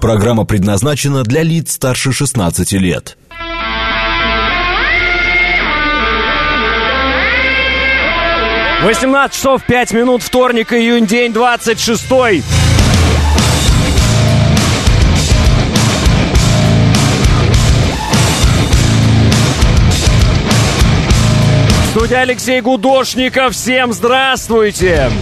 Программа предназначена для лиц старше 16 лет. 18 часов 5 минут, вторник, июнь, день 26-й. Студия Алексей Гудошников. Всем здравствуйте!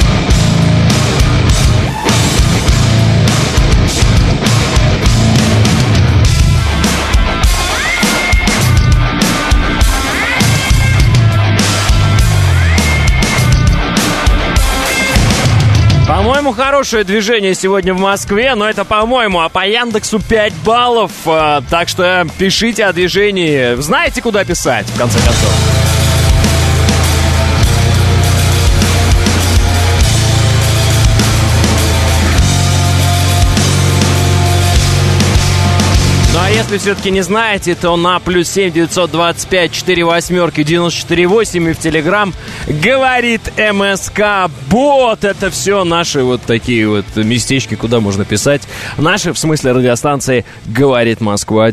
По-моему, хорошее движение сегодня в Москве, но это по-моему, а по Яндексу 5 баллов, так что пишите о движении. Знаете, куда писать, в конце концов? Ну а если все-таки не знаете, то на +7 925 4 восьмерки 94,8 и в Телеграм говорит МСК Бот. Это все наши вот такие вот местечки, куда можно писать. Наши, в смысле радиостанции, говорит Москва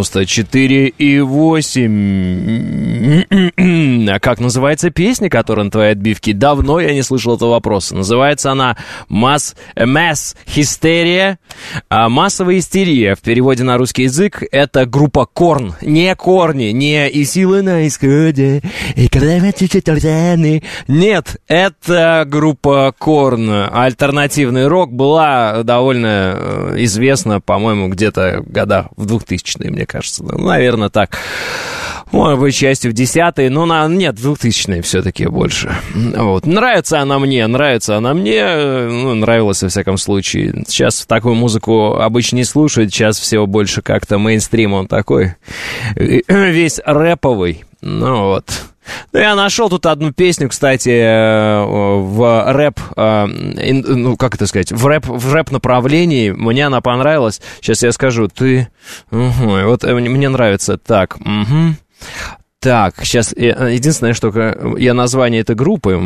94,8. А как называется песня, которая на твоей отбивке? Давно я не слышал этого вопроса. Называется она Mass Hysteria. Массовая истерия. В переводе на русский язык это группа Корн. Не Корни, не и силы на исходе. И когда нет, это группа Корн. Альтернативный рок была довольно известна, по-моему, где-то года в 2000-е, мне кажется. Ну, наверное, так. Может быть, частью в 10-е, но нет, 2000-е все-таки больше. Вот. Нравится она мне, ну, нравилась во всяком случае. Сейчас такую музыку обычно не слушают, сейчас всего больше как-то мейнстрим, он такой весь рэповый. Ну вот. Ну, я нашел тут одну песню, кстати, в рэп, ну, как это сказать, в рэп направлении. Мне она понравилась. Сейчас я скажу, вот мне нравится так, Так, сейчас, единственное, что я название этой группы,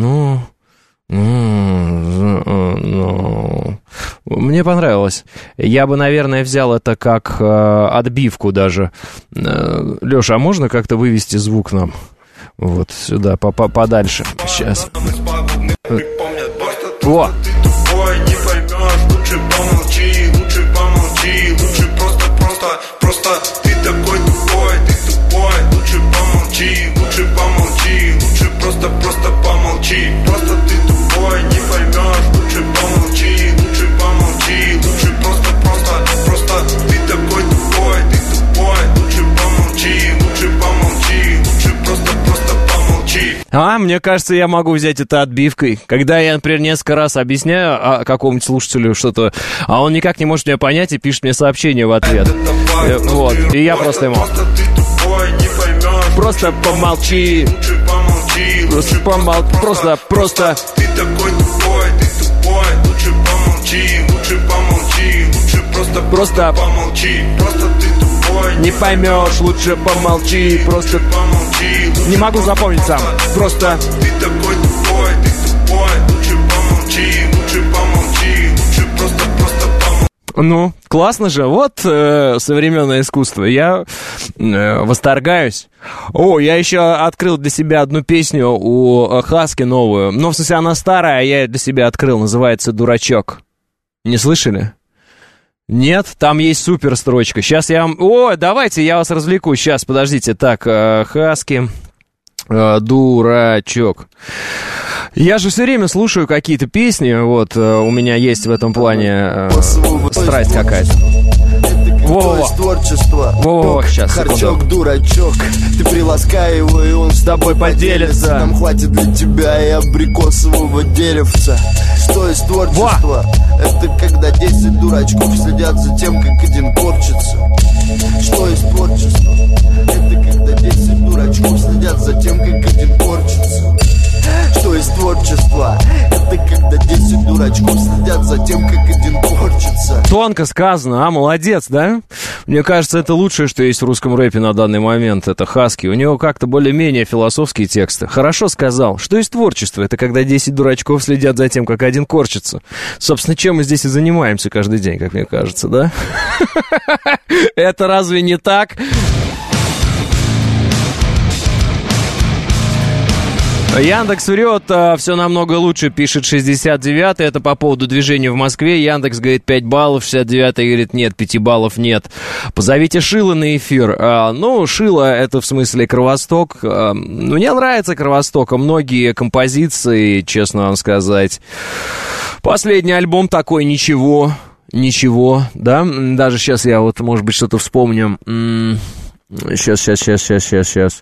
мне понравилось. Я бы, наверное, взял это как отбивку даже. Леша, а можно как-то вывести звук нам? Вот сюда, подальше. Сейчас. Во! Просто помолчи. Просто ты тупой, не поймешь. Лучше помолчи, лучше помолчи. Лучше просто ты такой тупой, лучше помолчи, лучше просто помолчи. Мне кажется, я могу взять это отбивкой. Когда я, например, несколько раз объясняю какому-нибудь слушателю что-то, а он никак не может меня понять и пишет мне сообщение в ответ. Вот, и я просто ему... Просто помолчи. Просто. Ты такой тупой, лучше помолчи, лучше просто помолчи. Просто ты тупой, не поймешь, лучше помолчи, просто помолчи. Не могу запомнить сам, просто. Ты такой тупой, лучше помолчи, лучше просто помолчи. Ну, классно же, вот современное искусство, я восторгаюсь. Я еще открыл для себя одну песню у Хаски новую, в смысле она старая, а я ее для себя открыл, называется «Дурачок». Не слышали? Нет, там есть супер строчка, сейчас я вам... давайте я вас развлеку, сейчас, подождите, так, Хаски... «Дурачок». Я же все время слушаю какие-то песни, вот, у меня есть в этом плане страсть какая-то. Во-во-во, сейчас, Харчок, дурачок, ты приласкай его, и он с тобой поделится. Нам хватит для тебя и абрикосового деревца. Что из творчества? Это когда 10 дурачков следят за тем, как один корчится. Что из творчества? Это когда 10 дурачков следят за тем, как один корчится. Что из творчества? Это когда 10 дурачков следят за тем, как один корчится. Тонко сказано, молодец, да? Мне кажется, это лучшее, что есть в русском рэпе на данный момент. Это Хаски. У него как-то более-менее философские тексты. Хорошо сказал. Что есть творчество? Это когда 10 дурачков следят за тем, как один корчится. Собственно, чем мы здесь и занимаемся каждый день, как мне кажется, да? Это разве не так? Яндекс врет, все намного лучше, пишет 69-й, это по поводу движения в Москве. Яндекс говорит 5 баллов, 69-й говорит нет, 5 баллов нет. Позовите Шило на эфир. Ну, Шило это в смысле Кровосток. Мне нравится Кровосток, многие композиции, честно вам сказать. Последний альбом такой, ничего, да? Даже сейчас я вот, может быть, что-то вспомню. Сейчас.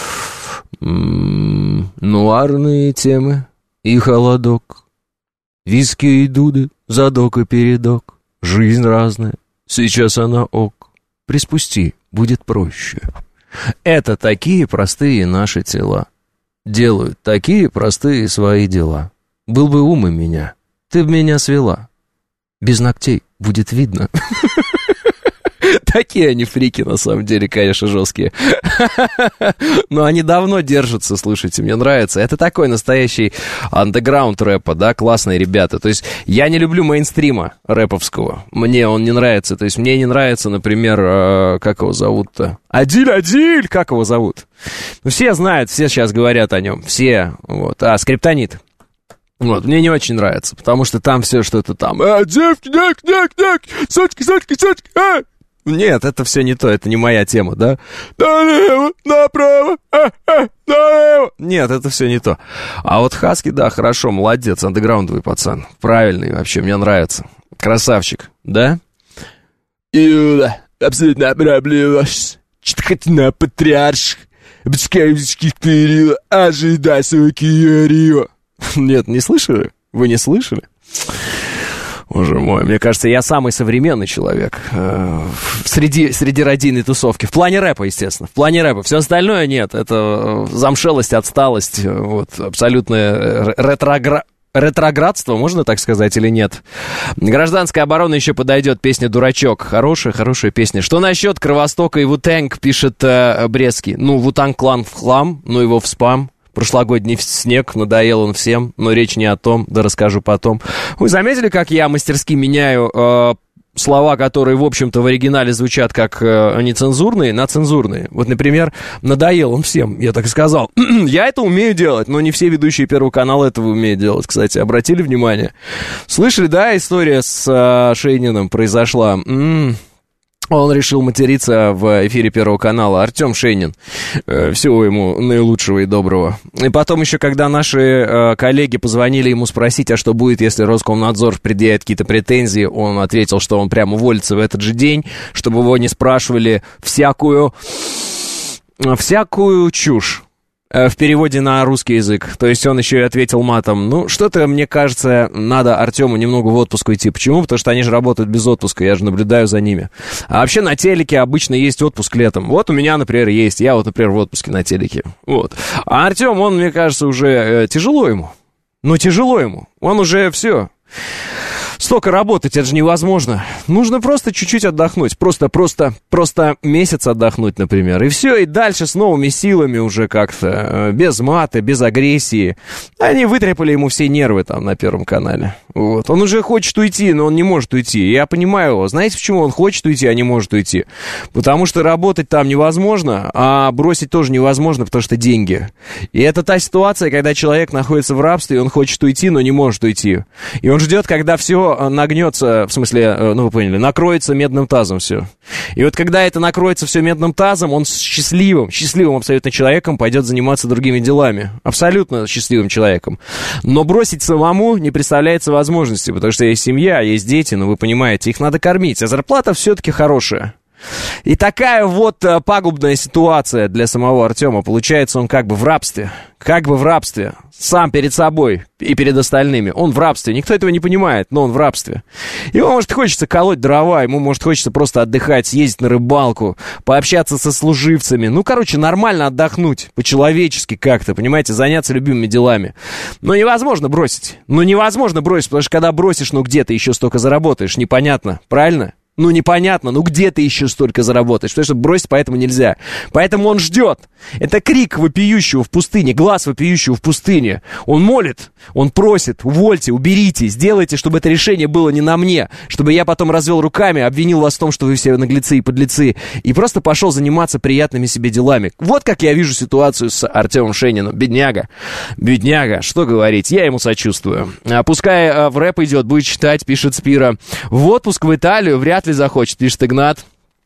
Нуарные темы и холодок, виски и дуды, задок и передок. Жизнь разная, сейчас она ок. Приспусти, будет проще. Это такие простые наши тела. Делают такие простые свои дела. Был бы ум и меня, ты б меня свела. Без ногтей будет видно. Такие они фрики, на самом деле, конечно, жесткие. Но они давно держатся, слушайте, мне нравится. Это такой настоящий андеграунд рэпа, да, классные ребята. То есть я не люблю мейнстрима рэповского. Мне он не нравится. То есть мне не нравится, например, как его зовут-то? Адиль, как его зовут? Ну, все знают, все сейчас говорят о нем. Все, вот. Скриптонит. Вот, мне не очень нравится, потому что там все что-то там. Девки, сотки, Нет, это все не то, это не моя тема, да? Налево, направо, налево. Нет, это все не то. А вот Хаски, да, хорошо, молодец, андеграундовый пацан. Правильный вообще, мне нравится. Красавчик, да? Иуда, абсолютно проблемаш. Что-то на патриарш. Бескавички перила, ожидай свой Киарио. Нет, не слышали? Вы не слышали? Боже мой, мне кажется, я самый современный человек среди радийной тусовки. В плане рэпа, естественно. В плане рэпа. Все остальное нет. Это замшелость, отсталость. Вот, абсолютное ретроградство, можно так сказать, или нет? Гражданская оборона еще подойдет. Песня «Дурачок». Хорошая песня. Что насчет Кровостока и Вутэнг, пишет Брестский. Ну, Вутанг клан в хлам, ну его в спам. Прошлогодний снег, надоел он всем, но речь не о том, да расскажу потом. Вы заметили, как я мастерски меняю слова, которые, в общем-то, в оригинале звучат как нецензурные, на цензурные? Вот, например, надоел он всем, я так и сказал. Я это умею делать, но не все ведущие Первого канала этого умеют делать, кстати. Обратили внимание? Слышали, да, история с Шейниным произошла? Он решил материться в эфире Первого канала. Артем Шейнин. Всего ему наилучшего и доброго. И потом еще, когда наши коллеги позвонили ему спросить, а что будет, если Роскомнадзор предъявит какие-то претензии, он ответил, что он прямо уволится в этот же день, чтобы его не спрашивали всякую чушь. В переводе на русский язык. То есть он еще и ответил матом. Ну, что-то, мне кажется, надо Артему немного в отпуск уйти. Почему? Потому что они же работают без отпуска, я же наблюдаю за ними. А вообще на телеке обычно есть отпуск летом. Вот у меня, например, есть. Я вот, например, в отпуске на телеке. Вот. А Артем, он, мне кажется, уже тяжело ему. Ну, тяжело ему. Он уже все. Столько работать, это же невозможно. Нужно просто чуть-чуть отдохнуть. Просто месяц отдохнуть, например. И все, и дальше с новыми силами уже как-то. Без мата, без агрессии. Они вытряпали ему все нервы там на Первом канале. Вот. Он уже хочет уйти, но он не может уйти. Я понимаю его. Знаете, почему он хочет уйти, а не может уйти? Потому что работать там невозможно, а бросить тоже невозможно, потому что деньги. И это та ситуация, когда человек находится в рабстве, и он хочет уйти, но не может уйти. И он ждет, когда все нагнется, в смысле, ну вы поняли, накроется медным тазом все. И вот когда это накроется все медным тазом, он с счастливым абсолютно человеком пойдет заниматься другими делами. Абсолютно счастливым человеком. Но бросить самому не представляется возможности, потому что есть семья, есть дети, ну вы понимаете, их надо кормить, а зарплата все-таки хорошая. И такая вот пагубная ситуация для самого Артема. Получается, он как бы в рабстве. Сам перед собой и перед остальными. Он в рабстве. Никто этого не понимает, но он в рабстве. Ему, может, хочется колоть дрова, ему, может, хочется просто отдыхать, съездить на рыбалку, пообщаться со служивцами. Ну, короче, нормально отдохнуть, по-человечески как-то, понимаете, заняться любимыми делами. Но невозможно бросить. Потому что когда бросишь, ну, где ты еще столько заработаешь, непонятно, правильно? Ну, непонятно, ну где ты еще столько заработаешь? Потому что бросить поэтому нельзя. Поэтому он ждет. Это крик вопиющего в пустыне, глаз вопиющего в пустыне. Он молит, он просит: увольте, уберите, сделайте, чтобы это решение было не на мне, чтобы я потом развел руками, обвинил вас в том, что вы все наглецы и подлецы, и просто пошел заниматься приятными себе делами. Вот как я вижу ситуацию с Артемом Шениным. Бедняга, что говорить, я ему сочувствую. Пускай в рэп идет, будет читать, пишет Спира. В отпуск в Италию вряд ли захочет, пишет Игнат.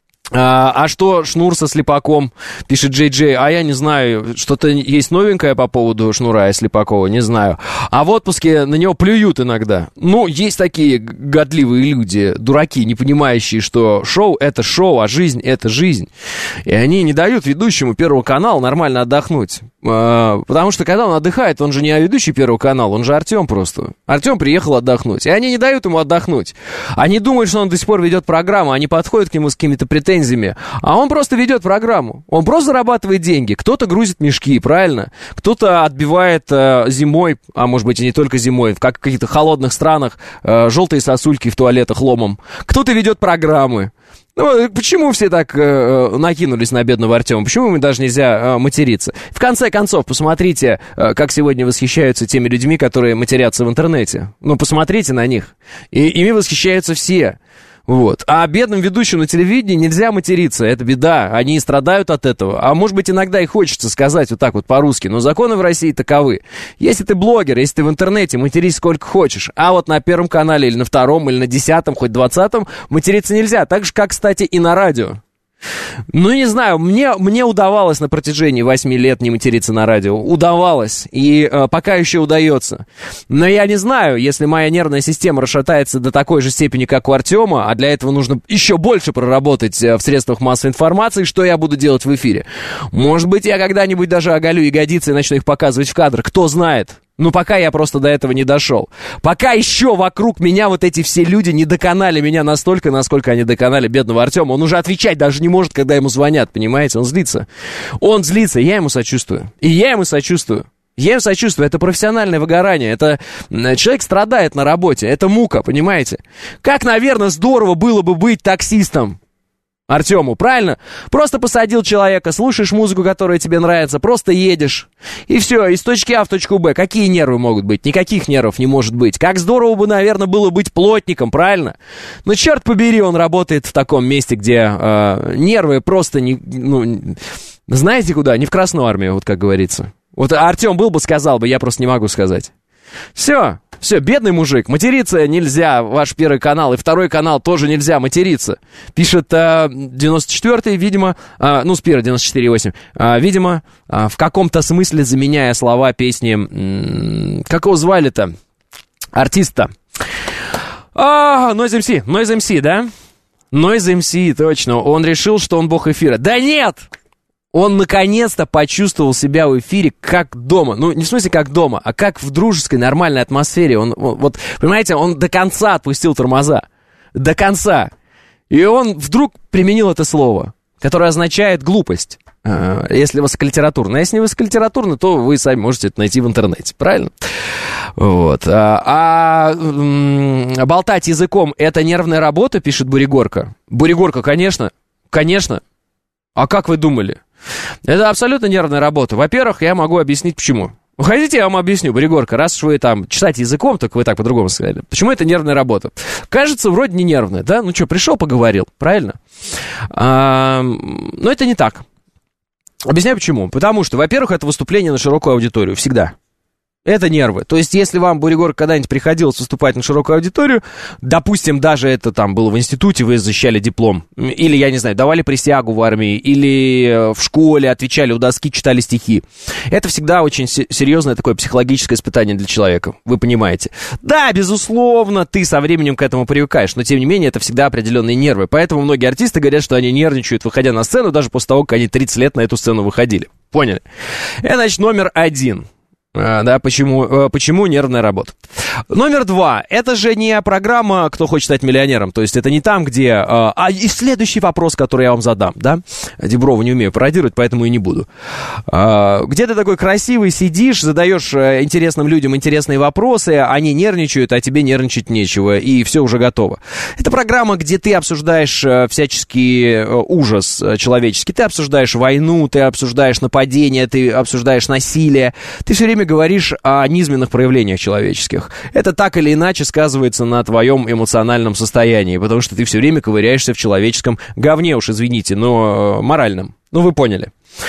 А что Шнур со Слепаком, пишет Джей Джей. А я не знаю, что-то есть новенькое по поводу Шнура и Слепакова, не знаю. А в отпуске на него плюют иногда. Ну, есть такие годливые люди, дураки, не понимающие, что шоу — это шоу, а жизнь — это жизнь. И они не дают ведущему Первого канала нормально отдохнуть. Потому что когда он отдыхает, он же не ведущий Первого канала, он же Артем просто. Артем приехал отдохнуть, и они не дают ему отдохнуть. Они думают, что он до сих пор ведет программу, они подходят к нему с какими-то претензиями, а он просто ведет программу. Он просто зарабатывает деньги. Кто-то грузит мешки, правильно? Кто-то отбивает зимой, а может быть и не только зимой, в каких-то холодных странах желтые сосульки в туалетах ломом. Кто-то ведет программы. Ну, почему все так накинулись на бедного Артема? Почему ему даже нельзя материться? В конце концов, посмотрите, как сегодня восхищаются теми людьми, которые матерятся в интернете. Ну, посмотрите на них. И ими восхищаются все. Вот. А бедным ведущим на телевидении нельзя материться, это беда, они страдают от этого. А может быть, иногда и хочется сказать вот так вот по-русски, но законы в России таковы. Если ты блогер, если ты в интернете, матерись сколько хочешь. А вот на Первом канале или на Втором, или на 10-м, хоть 20-м материться нельзя. Так же, как, кстати, и на радио. Ну, не знаю, мне удавалось на протяжении 8 лет не материться на радио. Удавалось. И пока еще удается. Но я не знаю, если моя нервная система расшатается до такой же степени, как у Артема, а для этого нужно еще больше проработать в средствах массовой информации, что я буду делать в эфире. Может быть, я когда-нибудь даже оголю ягодицы и начну их показывать в кадр. Кто знает. Ну, пока я просто до этого не дошел. Пока еще вокруг меня вот эти все люди не доконали меня настолько, насколько они доконали бедного Артема. Он уже отвечать даже не может, когда ему звонят, понимаете? Он злится. Он злится, я ему сочувствую. И я ему сочувствую. Я ему сочувствую, это профессиональное выгорание, это человек страдает на работе, это мука, понимаете? Как, наверное, здорово было бы быть таксистом Артему, правильно? Просто посадил человека, слушаешь музыку, которая тебе нравится, просто едешь. И все, из точки А в точку Б. Какие нервы могут быть? Никаких нервов не может быть. Как здорово бы, наверное, было быть плотником, правильно? Но черт побери, он работает в таком месте, где нервы просто не... Ну, знаете куда? Не в Красную армию, вот как говорится. Вот Артем был бы, сказал бы, я просто не могу сказать. Все, бедный мужик, материться нельзя, ваш Первый канал, и Второй канал тоже нельзя материться. Пишет 94-й, видимо, Спира 94,8, видимо, в каком-то смысле заменяя слова песни, как его звали-то, артиста? Noise MC, да? Noise MC, точно, он решил, что он бог эфира. Да нет! Он наконец-то почувствовал себя в эфире как дома. Ну, не в смысле как дома, а как в дружеской, нормальной атмосфере. Он, вот, понимаете, он до конца отпустил тормоза. До конца. И он вдруг применил это слово, которое означает глупость, если высоколитературно. А если не высоколитературно, то вы сами можете это найти в интернете, правильно? Вот. Болтать языком — это нервная работа, пишет Бурегорка. Бурегорка, конечно. А как вы думали? Это абсолютно нервная работа. Во-первых, я могу объяснить, почему. Хотите, я вам объясню, Бурегорка, раз уж вы там читаете языком, так вы так по-другому сказали. Почему это нервная работа? Кажется, вроде не нервная, да? Ну что, пришел, поговорил, правильно? Но это не так. Объясняю, почему. Потому что, во-первых, это выступление на широкую аудиторию, всегда. Это нервы. То есть, если вам, Бурегорка, когда-нибудь приходилось выступать на широкую аудиторию, допустим, даже это там было в институте, вы защищали диплом, или, я не знаю, давали присягу в армии, или в школе отвечали у доски, читали стихи. Это всегда очень серьезное такое психологическое испытание для человека, вы понимаете. Да, безусловно, ты со временем к этому привыкаешь, но, тем не менее, это всегда определенные нервы. Поэтому многие артисты говорят, что они нервничают, выходя на сцену, даже после того, как они 30 лет на эту сцену выходили. Поняли? Это, значит, номер один. Да, почему нервная работа? Номер 2. Это же не программа «Кто хочет стать миллионером». То есть это не там, где... и следующий вопрос, который я вам задам, да? Диброву не умею пародировать, поэтому и не буду. Где ты такой красивый сидишь, задаешь интересным людям интересные вопросы, они нервничают, а тебе нервничать нечего, и все уже готово. Это программа, где ты обсуждаешь всяческий ужас человеческий. Ты обсуждаешь войну, ты обсуждаешь нападения, ты обсуждаешь насилие. Ты все время говоришь о низменных проявлениях человеческих. Это так или иначе сказывается на твоем эмоциональном состоянии, потому что ты все время ковыряешься в человеческом говне, уж извините, но моральном. Ну, вы поняли.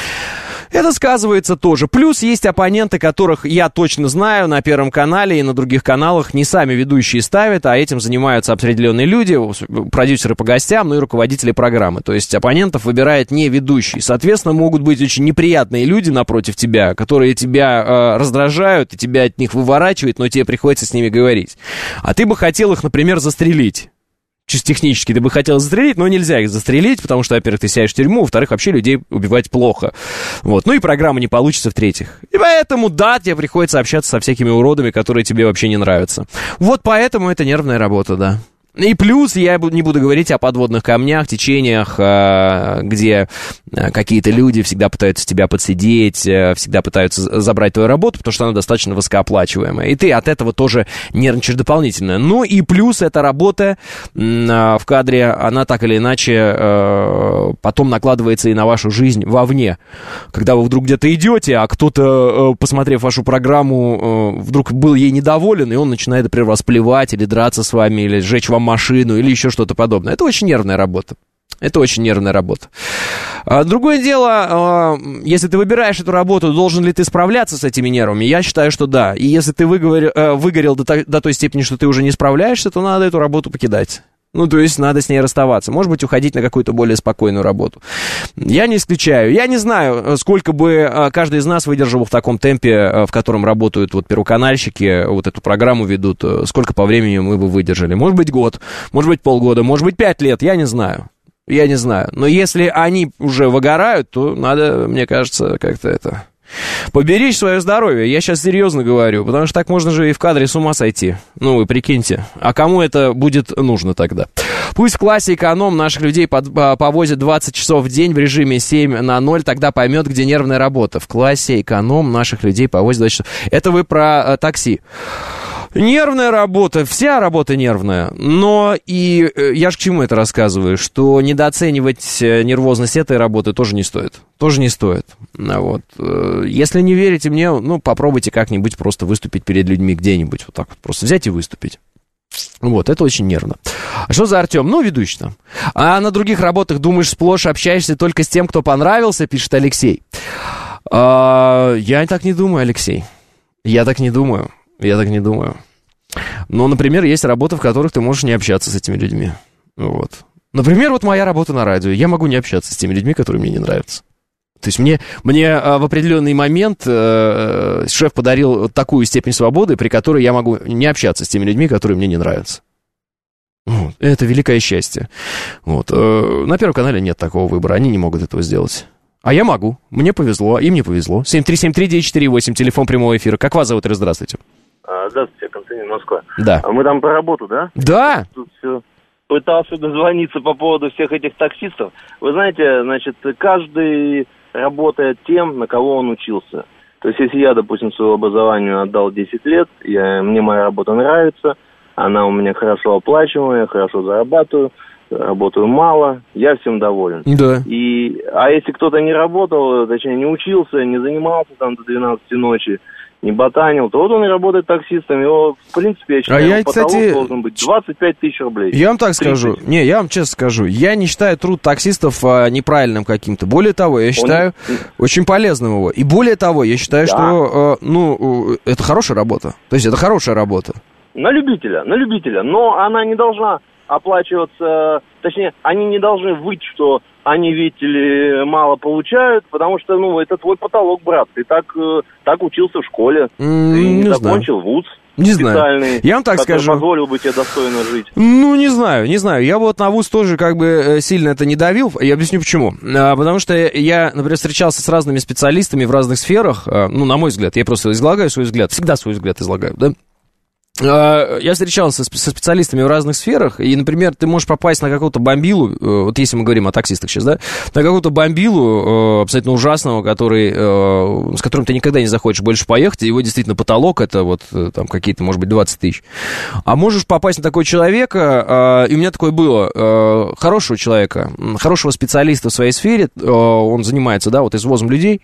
Это сказывается тоже. Плюс есть оппоненты, которых я точно знаю на Первом канале и на других каналах. Не сами ведущие ставят, а этим занимаются определенные люди, продюсеры по гостям, ну и руководители программы. То есть оппонентов выбирает не ведущий. Соответственно, могут быть очень неприятные люди напротив тебя, которые тебя раздражают, и тебя от них выворачивают, но тебе приходится с ними говорить. А ты бы хотел их, например, застрелить. Чисто технически ты бы хотел застрелить, но нельзя их застрелить, потому что, во-первых, ты сядешь в тюрьму, во-вторых, вообще людей убивать плохо. Вот. Ну и программа не получится, в-третьих. И поэтому, да, тебе приходится общаться со всякими уродами, которые тебе вообще не нравятся. Вот поэтому это нервная работа, да. И плюс я не буду говорить о подводных камнях, течениях, где какие-то люди всегда пытаются тебя подсидеть, всегда пытаются забрать твою работу, потому что она достаточно высокооплачиваемая. И ты от этого тоже нервничаешь дополнительно. Ну и плюс эта работа в кадре, она так или иначе потом накладывается и на вашу жизнь вовне. Когда вы вдруг где-то идете, а кто-то, посмотрев вашу программу, вдруг был ей недоволен, и он начинает, например, вас плевать или драться с вами, или сжечь вам машину или еще что-то подобное. Это очень нервная работа. Это очень нервная работа. Другое дело, если ты выбираешь эту работу, должен ли ты справляться с этими нервами? Я считаю, что да. И если ты выгорел до той степени, что ты уже не справляешься, то надо эту работу покидать. Ну, то есть надо с ней расставаться. Может быть, уходить на какую-то более спокойную работу. Я не исключаю. Я не знаю, сколько бы каждый из нас выдержал в таком темпе, в котором работают вот первоканальщики, вот эту программу ведут, сколько по времени мы бы выдержали. Может быть, год, может быть, полгода, может быть, 5 лет, я не знаю. Я не знаю. Но если они уже выгорают, то надо, мне кажется, как-то поберечь свое здоровье, я сейчас серьезно говорю, потому что так можно же и в кадре с ума сойти. Ну, вы прикиньте, а кому это будет нужно тогда? Пусть в классе эконом наших людей повозят 20 часов в день в режиме 7:0, тогда поймет, где нервная работа. В классе эконом наших людей повозят 20 часов. Это вы про такси. Нервная работа, вся работа нервная, но и я же к чему это рассказываю, что недооценивать нервозность этой работы тоже не стоит. Тоже не стоит. Вот. Если не верите мне, ну, попробуйте как-нибудь просто выступить перед людьми где-нибудь, вот так вот, просто взять и выступить. Вот, это очень нервно. А что за Артем? Ну, ведущий там. А на других работах, думаешь, сплошь общаешься только с тем, кто понравился, пишет Алексей. Я так не думаю, Алексей. Я так не думаю. Но, например, есть работы, в которых ты можешь не общаться с этими людьми. Вот. Например, вот моя работа на радио. Я могу не общаться с теми людьми, которые мне не нравятся. То есть мне в определенный момент шеф подарил такую степень свободы, при которой я могу не общаться с теми людьми, которые мне не нравятся. Вот. Это великое счастье. Вот. На Первом канале нет такого выбора, они не могут этого сделать. А я могу. Мне повезло, им не повезло. 7373948, телефон прямого эфира. Как вас зовут? Здравствуйте. Здравствуйте, Константин, Москва. Да. Мы там про работу, да? Да. Тут все пытался дозвониться по поводу всех этих таксистов. Вы знаете, значит, каждый работает тем, на кого он учился. То есть, если я, допустим, своему образованию отдал 10 лет, мне моя работа нравится, она у меня хорошо оплачиваемая, хорошо зарабатываю, работаю мало, я всем доволен. Да. А если кто-то не работал, точнее, не учился, не занимался там до 12 ночи, не ботанил, то вот он и работает таксистом. Его, в принципе, я считаю, потолок должен быть 25 тысяч рублей. Я вам так скажу. Я вам честно скажу. Я не считаю труд таксистов неправильным каким-то. Более того, я считаю очень полезным его. И более того, я считаю, что это хорошая работа. То есть это хорошая работа. На любителя. Но она не должна оплачиваться, точнее, они не должны выть, что они, видите ли, мало получают, потому что, это твой потолок, брат. Ты так учился в школе, ты не закончил вуз. Не знаю. Я вам так скажу. Позволил бы тебе достойно жить. Не знаю. Я вот на вуз тоже как бы сильно это не давил. Я объясню почему. Потому что я, например, встречался с разными специалистами в разных сферах. На мой взгляд, я просто излагаю свой взгляд. Всегда свой взгляд излагаю, да? Я встречался со специалистами в разных сферах, и, например, ты можешь попасть на какого-то бомбилу, вот если мы говорим о таксистах сейчас, да, на какого-то бомбилу абсолютно ужасного, с которым ты никогда не захочешь больше поехать, и его действительно потолок, это вот там какие-то, может быть, 20 тысяч. А можешь попасть на такого человека, и у меня такое было, хорошего человека, хорошего специалиста в своей сфере, он занимается, да, вот извозом людей,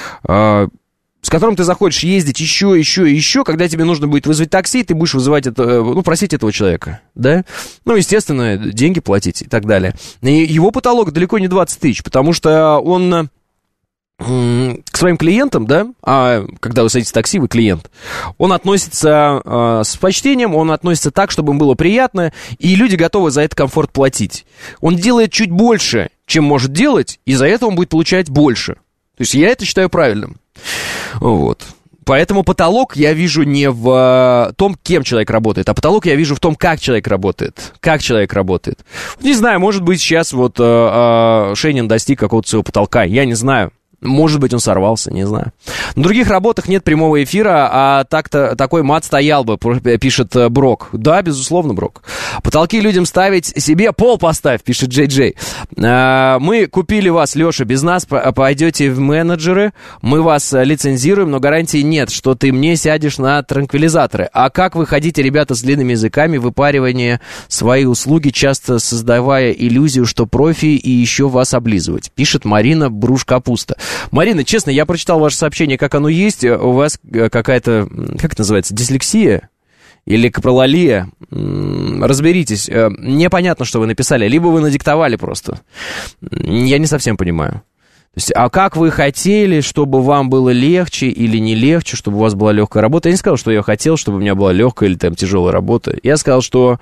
с которым ты захочешь ездить еще, когда тебе нужно будет вызвать такси, ты будешь вызывать просить этого человека, да? Ну, естественно, деньги платить и так далее. И его потолок далеко не 20 тысяч, потому что он к своим клиентам, да, когда вы садитесь в такси, вы клиент, он относится с почтением, он относится так, чтобы им было приятно, и люди готовы за это комфорт платить. Он делает чуть больше, чем может делать, и за это он будет получать больше. То есть я это считаю правильным. Вот. Поэтому потолок я вижу не в том, кем человек работает, а потолок я вижу в том, как человек работает. Как человек работает. Не знаю, может быть, сейчас вот Шейнин достиг какого-то своего потолка, я не знаю. Может быть, он сорвался, не знаю. На других работах нет прямого эфира, а так-то такой мат стоял бы, пишет Брок. Да, безусловно, Брок. Потолки людям ставить себе, пол поставь, пишет Джей Джей. Мы купили вас, Леша, без нас пойдете в менеджеры, мы вас лицензируем, но гарантии нет, что ты мне сядешь на транквилизаторы. А как вы ходите, ребята, с длинными языками, выпаривание свои услуги, часто создавая иллюзию, что профи и еще вас облизывать, пишет Марина Бруш-Капуста. Марина, честно, я прочитал ваше сообщение, как оно есть. У вас какая-то, как это называется, дислексия или капролалия? Разберитесь. Непонятно, что вы написали. Либо вы надиктовали просто. Я не совсем понимаю. То есть, а как вы хотели, чтобы вам было легче или не легче, чтобы у вас была легкая работа? Я не сказал, что я хотел, чтобы у меня была легкая или там тяжелая работа. Я сказал, что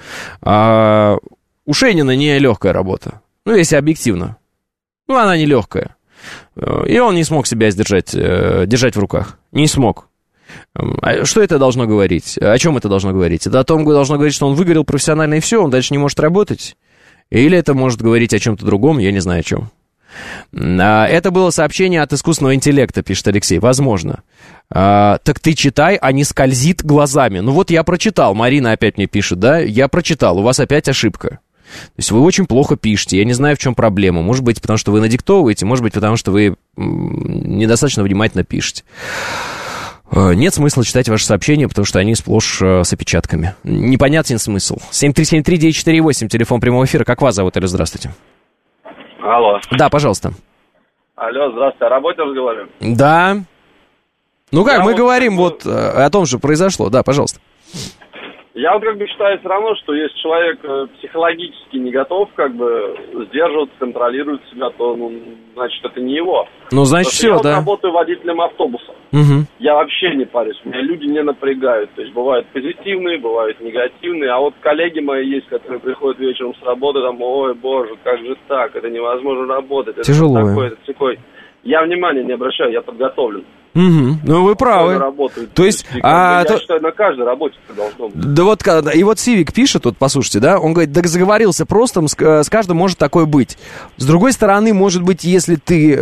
у Шейнина не легкая работа. Ну, если объективно. Ну, она не легкая. И он не смог себя держать в руках. Не смог. Что это должно говорить? О чем это должно говорить? Это о том, должно говорить, что он выгорел профессионально и все, он дальше не может работать? Или это может говорить о чем-то другом, я не знаю о чем. Это было сообщение от искусственного интеллекта, пишет Алексей. Возможно. Так ты читай, а не скользит глазами. Ну вот я прочитал, Марина опять мне пишет, да? Я прочитал, у вас опять ошибка. То есть вы очень плохо пишете, я не знаю, в чем проблема. Может быть, потому что вы надиктовываете, может быть, потому что вы недостаточно внимательно пишете. Нет смысла читать ваши сообщения, потому что они сплошь с опечатками. Непонятен смысл. 7373948, телефон прямого эфира. Как вас зовут, Алло, здравствуйте. Алло. Да, пожалуйста. Алло, здравствуйте, о работе разговариваем? Да. Ну как, мы говорим вот о том, что произошло. Да, пожалуйста. Я вот как бы считаю все равно, что если человек психологически не готов как бы сдерживаться, контролировать себя, то, значит, это не его. Ну, значит, все, да. Я работаю водителем автобуса. Угу. Я вообще не парюсь, меня люди не напрягают. То есть бывают позитивные, бывают негативные. А вот коллеги мои есть, которые приходят вечером с работы, там, ой, боже, как же так, это невозможно работать. Это тяжело. Это такой. Я внимания не обращаю, я подготовлен. Угу. Ну, вы правы. То есть, я считаю, на каждой работе это должно быть. Да вот, и вот Сивик пишет, вот послушайте, да, он говорит, да заговорился просто, с каждым может такое быть. С другой стороны, может быть, если ты,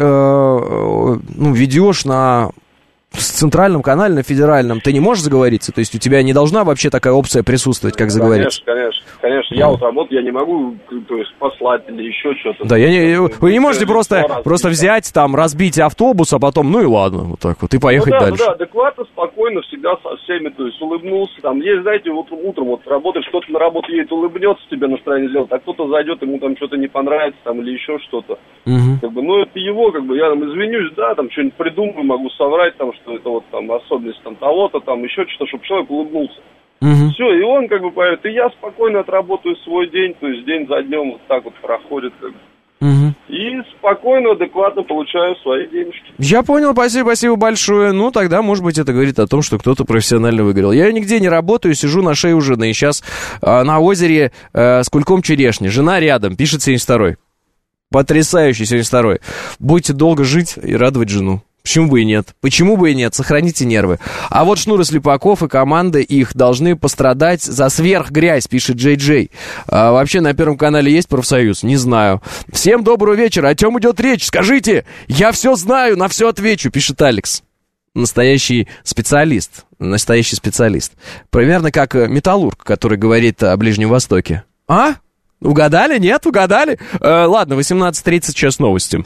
ведешь на центральном канале, на федеральном, ты не можешь заговориться? То есть у тебя не должна вообще такая опция присутствовать, как заговориться? Конечно. Я вот работаю, я не могу, то есть, послать или еще что-то. Да, вы не можете просто взять, там, разбить автобус, а потом, ну и ладно, вот так вот, и поехать дальше. Да, адекватно, спокойно, всегда со всеми, то есть улыбнулся. Там есть, знаете, вот утром вот работаешь, кто-то на работу едет, улыбнется, тебе настроение сделает, а кто-то зайдет, ему там что-то не понравится, там, или еще что-то. Угу. Как бы, это его, как бы, я там извинюсь, да, там, что-нибудь придумаю, могу соврать, там, что это вот там особенность там того-то, там, еще что-то, чтобы человек улыбнулся. Угу. Все, и он как бы поет, и я спокойно отработаю свой день, то есть день за днем вот так вот проходит, как бы. Угу. И спокойно, адекватно получаю свои денежки. Я понял, спасибо большое. Ну, тогда, может быть, это говорит о том, что кто-то профессионально выиграл. Я нигде не работаю, сижу на шее у жены, и сейчас на озере с кульком черешни. Жена рядом, пишет 72-й. Потрясающий 72-й. Будете долго жить и радовать жену. Почему бы и нет? Почему бы и нет? Сохраните нервы. А вот Шнур Слепаков и команда их должны пострадать за сверхгрязь, пишет Джей Джей. Вообще на Первом канале есть профсоюз? Не знаю. Всем доброго вечера. О чем идет речь? Скажите. Я все знаю, на все отвечу, пишет Алекс. настоящий специалист. Примерно как металлург, который говорит о Ближнем Востоке. А? Угадали? Нет? Угадали? Ладно, 18:30, сейчас новости.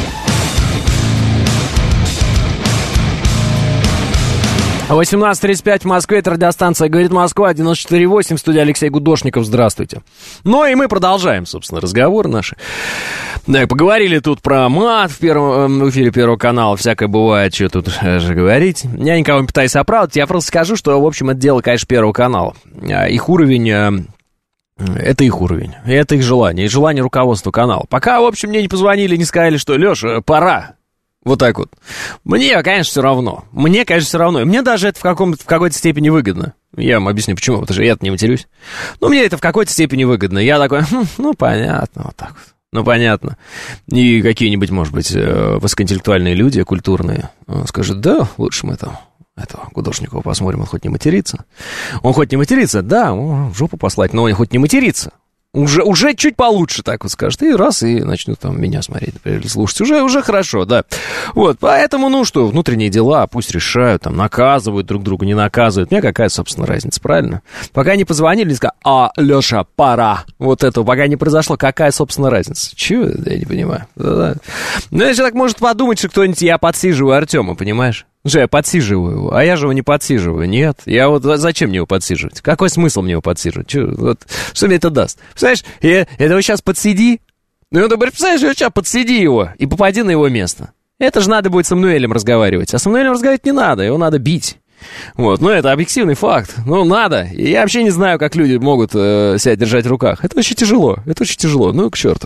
А 18:35 в Москве, это радиостанция «Говорит Москва», 94.8, в студии Алексей Гудошников, здравствуйте. Ну и мы продолжаем, собственно, разговоры наши. Да, поговорили тут про мат в эфире Первого канала, всякое бывает, что тут же говорить. Я никого не пытаюсь оправдывать, я просто скажу, что, в общем, это дело, конечно, Первого канала. Их уровень... Это их уровень, это их желание, и желание руководства канала. Пока, в общем, мне не позвонили, не сказали, что, Леша, пора. Вот так вот. Мне, конечно, все равно. И мне даже это в какой-то степени выгодно. Я вам объясню, почему. Потому что я-то не матерюсь. Но мне это в какой-то степени выгодно. Я такой, ну, понятно, вот так вот. Ну, понятно. И какие-нибудь, может быть, высокоинтеллектуальные люди, культурные, скажут, да, лучше мы там этого Гудошникова посмотрим, он хоть не матерится. Он хоть не матерится, да, в жопу послать, но он хоть не матерится. Уже чуть получше, так вот скажет. И раз, и начнут там меня смотреть, например, или слушать. Уже хорошо, да. Вот, поэтому, ну что, внутренние дела пусть решают, там, наказывают друг друга, не наказывают. Мне какая, собственно, разница, правильно? Пока не позвонили, не сказали, Леша, пора. Вот этого пока не произошло, какая, собственно, разница? Чего? Я не понимаю. Да. Ну, если так может подумать, что кто-нибудь я подсиживаю Артема, понимаешь? Что я подсиживаю его, а я же его не подсиживаю. Нет, я вот зачем мне его подсиживать? Какой смысл мне его подсиживать? Что мне это даст? Представляешь, это вы сейчас подсиди. Ну, ты представляешь, сейчас подсиди его и попади на его место. Это же надо будет с Эммануэлем разговаривать. А с Эммануэлем разговаривать не надо, его надо бить. Вот, ну, это объективный факт. Ну, надо. И я вообще не знаю, как люди могут себя держать в руках. Это очень тяжело, ну, к черту.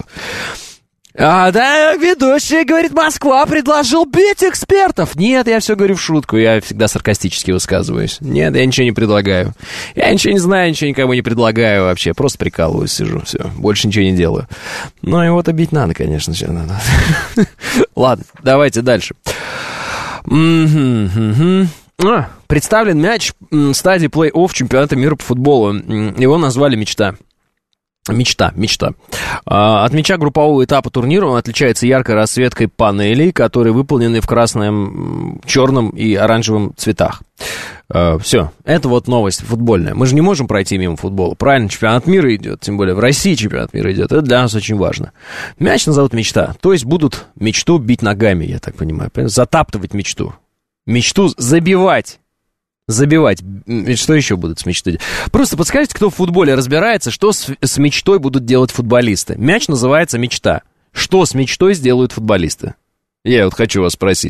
Да, ведущий, говорит, Москва предложил бить экспертов. Нет, я все говорю в шутку, я всегда саркастически высказываюсь. Нет, я ничего не предлагаю. Я ничего не знаю, ничего никому не предлагаю вообще. Просто прикалываюсь, сижу, все, больше ничего не делаю. Ну, его-то бить надо, конечно, сейчас надо. Ладно, давайте дальше. Представлен мяч стадии плей-офф чемпионата мира по футболу. Его назвали «Мечта». Мечта. От мяча группового этапа турнира он отличается яркой расцветкой панелей, которые выполнены в красном, черном и оранжевом цветах. Все, это вот новость футбольная. Мы же не можем пройти мимо футбола. Правильно, чемпионат мира идет, тем более в России чемпионат мира идет. Это для нас очень важно. Мяч назовут «Мечта». То есть будут мечту бить ногами, я так понимаю. Затаптывать мечту. Мечту забивать. Что еще будут с мечтой? Просто подскажите, кто в футболе разбирается, что с мечтой будут делать футболисты. Мяч называется «Мечта». Что с мечтой сделают футболисты? Я вот хочу вас спросить.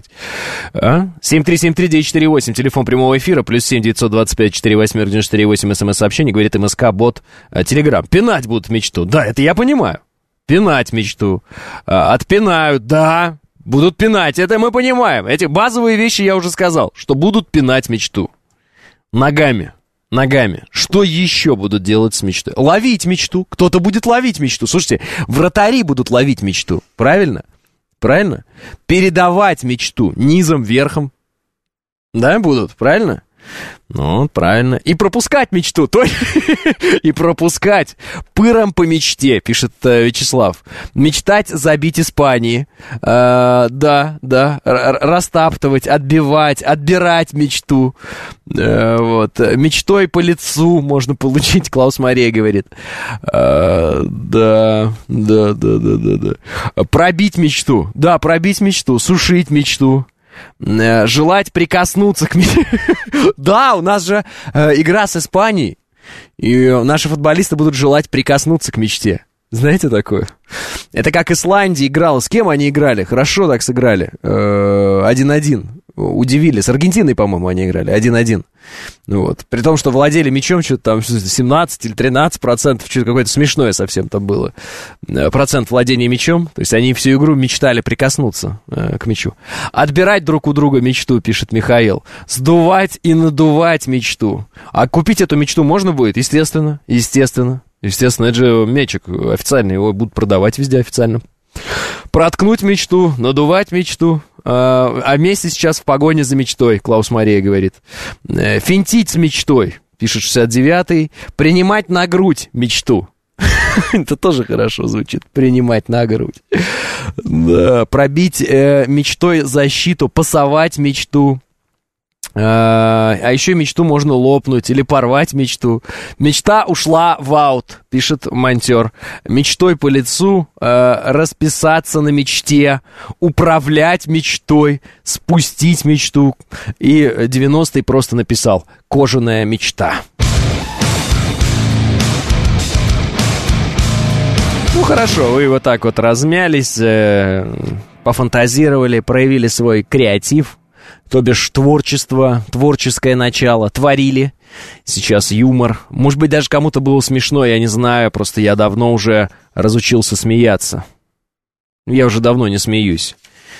7373948, телефон прямого эфира, +7 925 48 94 смс-сообщение, говорит МСК-бот Телеграм. Пинать будут мечту. Да, это я понимаю. Пинать мечту. Отпинают, да. Будут пинать, это мы понимаем. Эти базовые вещи я уже сказал, что будут пинать мечту. Ногами. Что еще будут делать с мечтой? Ловить мечту. Кто-то будет ловить мечту. Слушайте, вратари будут ловить мечту. Правильно? Передавать мечту низом, верхом. Да, будут, правильно? Ну, правильно. И пропускать мечту. И пропускать. Пыром по мечте, пишет Вячеслав. Мечтать забить Испании. Да. Растаптывать, отбивать, отбирать мечту. Вот. Мечтой по лицу можно получить, Клаус Мария говорит. Да. Пробить мечту. Да, пробить мечту. Сушить мечту. Желать прикоснуться к мечте. Да, у нас же игра с Испанией, и наши футболисты будут желать прикоснуться к мечте. Знаете такое? Это как Исландия играла. С кем они играли? Хорошо так сыграли. 1-1. Удивили. С Аргентиной, по-моему, они играли. 1-1. Вот. При том, что владели мячом что-то там 17 или 13%. Что-то какое-то смешное совсем там было. Процент владения мячом. То есть они всю игру мечтали прикоснуться к мячу. Отбирать друг у друга мечту, пишет Михаил. Сдувать и надувать мечту. А купить эту мечту можно будет? Естественно, это же мячик официальный, его будут продавать везде официально. Проткнуть мечту, надувать мечту. А Месси сейчас в погоне за мечтой, Клаус Мария говорит. Финтить с мечтой, пишет 69-й. Принимать на грудь мечту. Это тоже хорошо звучит. Принимать на грудь. Да. Пробить мечтой защиту, пасовать мечту. А еще мечту можно лопнуть или порвать мечту. Мечта ушла в аут, пишет монтер. Мечтой по лицу, расписаться на мечте, управлять мечтой, спустить мечту. И 90-й просто написал: кожаная мечта. Ну хорошо, вы вот так вот размялись, пофантазировали, проявили свой креатив. То бишь творчество, творческое начало, творили. Сейчас юмор. Может быть, даже кому-то было смешно, я не знаю. Просто я давно уже разучился смеяться. Я уже давно не смеюсь.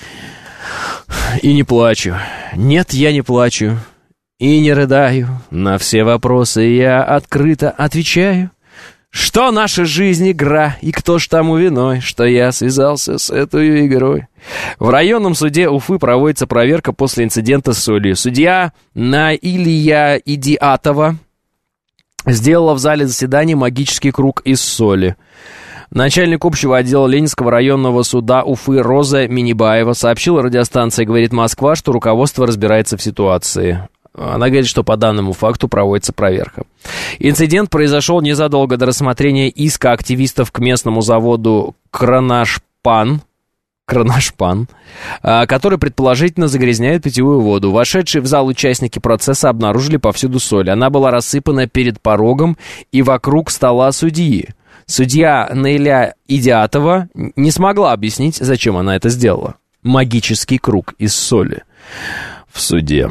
И не плачу. Нет, я не плачу. И не рыдаю. На все вопросы я открыто отвечаю. Что наша жизнь игра, и кто ж тому виной, что я связался с этой игрой. В районном суде Уфы проводится проверка после инцидента с солью. Судья Наилия Идиатова сделала в зале заседания магический круг из соли. Начальник общего отдела Ленинского районного суда Уфы Роза Минибаева сообщила радиостанции «Говорит Москва», что руководство разбирается в ситуации. Она говорит, что по данному факту проводится проверка. Инцидент произошел незадолго до рассмотрения иска активистов к местному заводу Кронашпан, который предположительно загрязняет питьевую воду. Вошедшие в зал участники процесса обнаружили повсюду соль. Она была рассыпана перед порогом и вокруг стола судьи. Судья Наиля Идиатова не смогла объяснить, зачем она это сделала. Магический круг из соли в суде.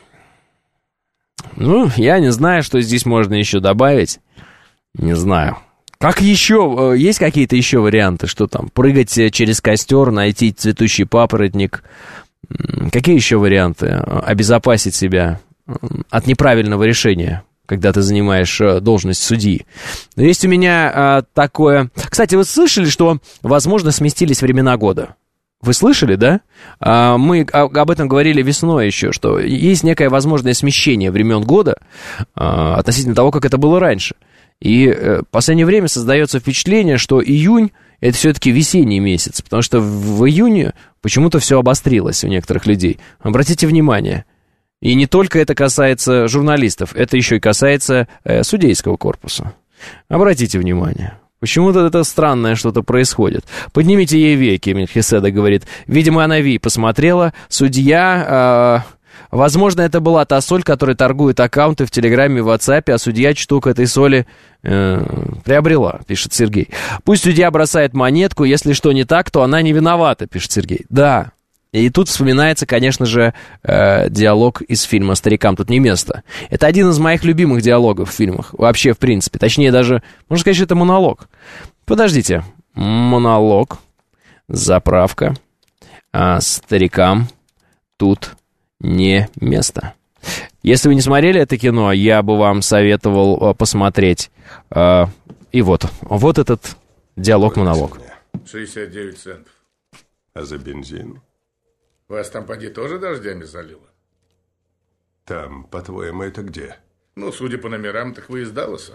Ну, я не знаю, что здесь можно еще добавить. Не знаю. Как еще? Есть какие-то еще варианты? Что там? Прыгать через костер, найти цветущий папоротник? Какие еще варианты? Обезопасить себя от неправильного решения, когда ты занимаешь должность судьи. Но есть у меня такое... Кстати, вы слышали, что, возможно, сместились времена года? Вы слышали, да? Мы об этом говорили весной еще, что есть некое возможное смещение времен года относительно того, как это было раньше. И в последнее время создается впечатление, что июнь – это все-таки весенний месяц, потому что в июне почему-то все обострилось у некоторых людей. Обратите внимание. И не только это касается журналистов, это еще и касается судейского корпуса. Обратите внимание. Почему-то это странное что-то происходит. Поднимите ей веки, Мельхиседа говорит. Видимо, она посмотрела. Судья... возможно, это была та соль, которой торгуют аккаунты в Телеграме и в WhatsApp, а судья чуток этой соли приобрела, пишет Сергей. Пусть судья бросает монетку, если что не так, то она не виновата, пишет Сергей. Да. И тут вспоминается, конечно же, диалог из фильма «Старикам тут не место». Это один из моих любимых диалогов в фильмах. Вообще, в принципе. Точнее, даже, можно сказать, что это монолог. Подождите. Монолог. Заправка. «Старикам тут не место». Если вы не смотрели это кино, я бы вам советовал посмотреть. И вот этот диалог-монолог. 69 центов. А за бензин? Вас там, поди, тоже дождями залило? Там, по-твоему, это где? Ну, судя по номерам, так вы из Далласа.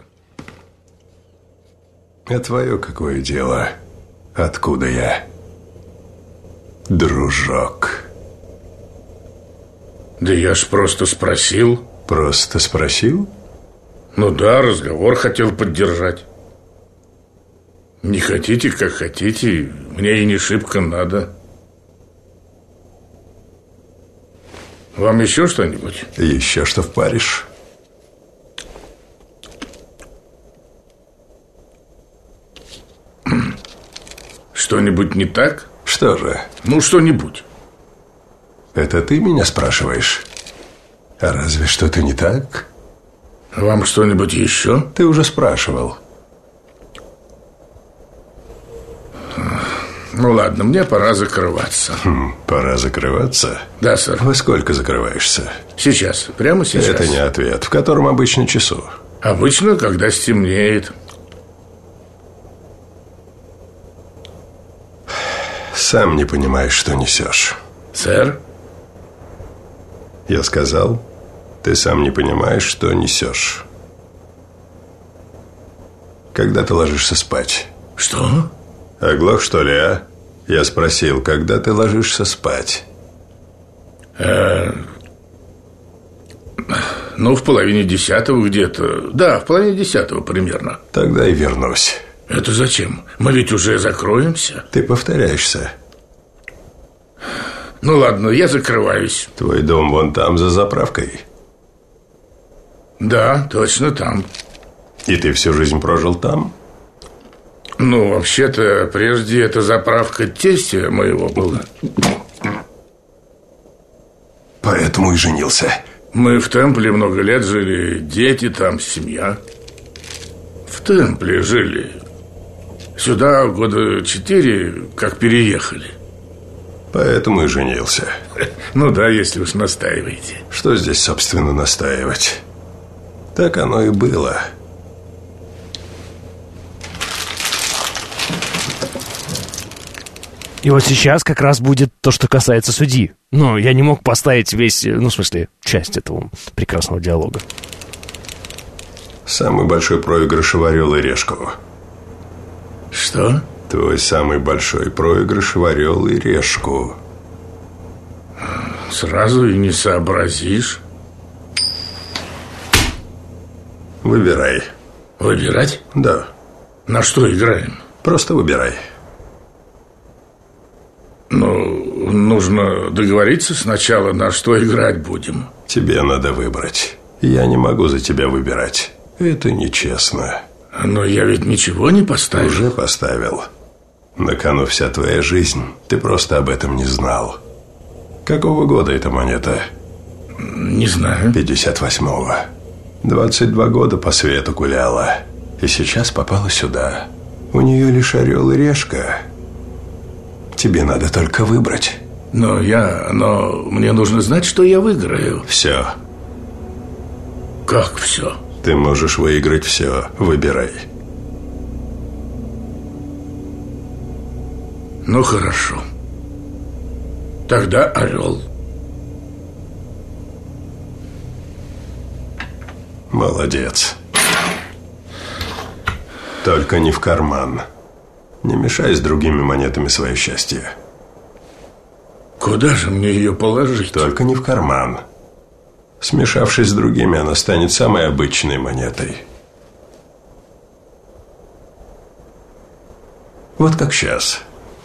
А твое какое дело? Откуда я? Дружок. Да я ж просто спросил. Просто спросил? Ну да, разговор хотел поддержать. Не хотите, как хотите. Мне и не шибко надо. Вам еще что-нибудь? Еще что впаришь? Что-нибудь не так? Что же? Ну, что-нибудь. Это ты меня спрашиваешь? А разве что-то не так? Вам что-нибудь еще? Ты уже спрашивал. Ну ладно, мне пора закрываться. Пора закрываться? Да, сэр. Во сколько закрываешься? Сейчас, прямо сейчас. Это не ответ. В котором обычно часу? Обычно, когда стемнеет. Сам не понимаешь, что несешь. Сэр? Я сказал, ты сам не понимаешь, что несешь. Когда ты ложишься спать? Что? Оглох, что ли, а? Я спросил, когда ты ложишься спать? Ну, в половине 10 где-то. Да, в половине 10 примерно. Тогда и вернусь. Это зачем? Мы ведь уже закроемся. Ты повторяешься. Ну ладно, я закрываюсь. Твой дом вон там, за заправкой. Да, точно там. И ты всю жизнь прожил там? Ну, вообще-то, прежде это заправка тестя моего была. Поэтому и женился. Мы в Темпле много лет жили, дети там, семья. В Темпле жили. Сюда года 4, как переехали. Поэтому и женился. Ну да, если уж настаиваете. Что здесь, собственно, настаивать? Так оно и было. И вот сейчас как раз будет то, что касается судьи. Ну, я не мог поставить весь, ну, в смысле, часть этого прекрасного диалога. Самый большой проигрыш в «Орел и решку». Что? Твой самый большой проигрыш в «Орел и решку». Сразу и не сообразишь. Выбирай. Выбирать? Да. На что играем? Просто выбирай. Ну, нужно договориться сначала, на что играть будем. Тебе надо выбрать. Я не могу за тебя выбирать. Это нечестно. Но я ведь ничего не поставил. Уже поставил. На кону вся твоя жизнь. Ты просто об этом не знал. Какого года эта монета? Не знаю. 58-го. 22 года по свету гуляла. И сейчас попала сюда. У нее лишь орел и решка. Тебе надо только выбрать. Но мне нужно знать, что я выиграю. Все. Как все? Ты можешь выиграть все. Выбирай. Ну, хорошо. Тогда орел. Молодец. Только не в карман. Не мешай с другими монетами свое счастье. Куда же мне ее положить? Только не в карман. Смешавшись с другими, она станет самой обычной монетой. Вот как сейчас.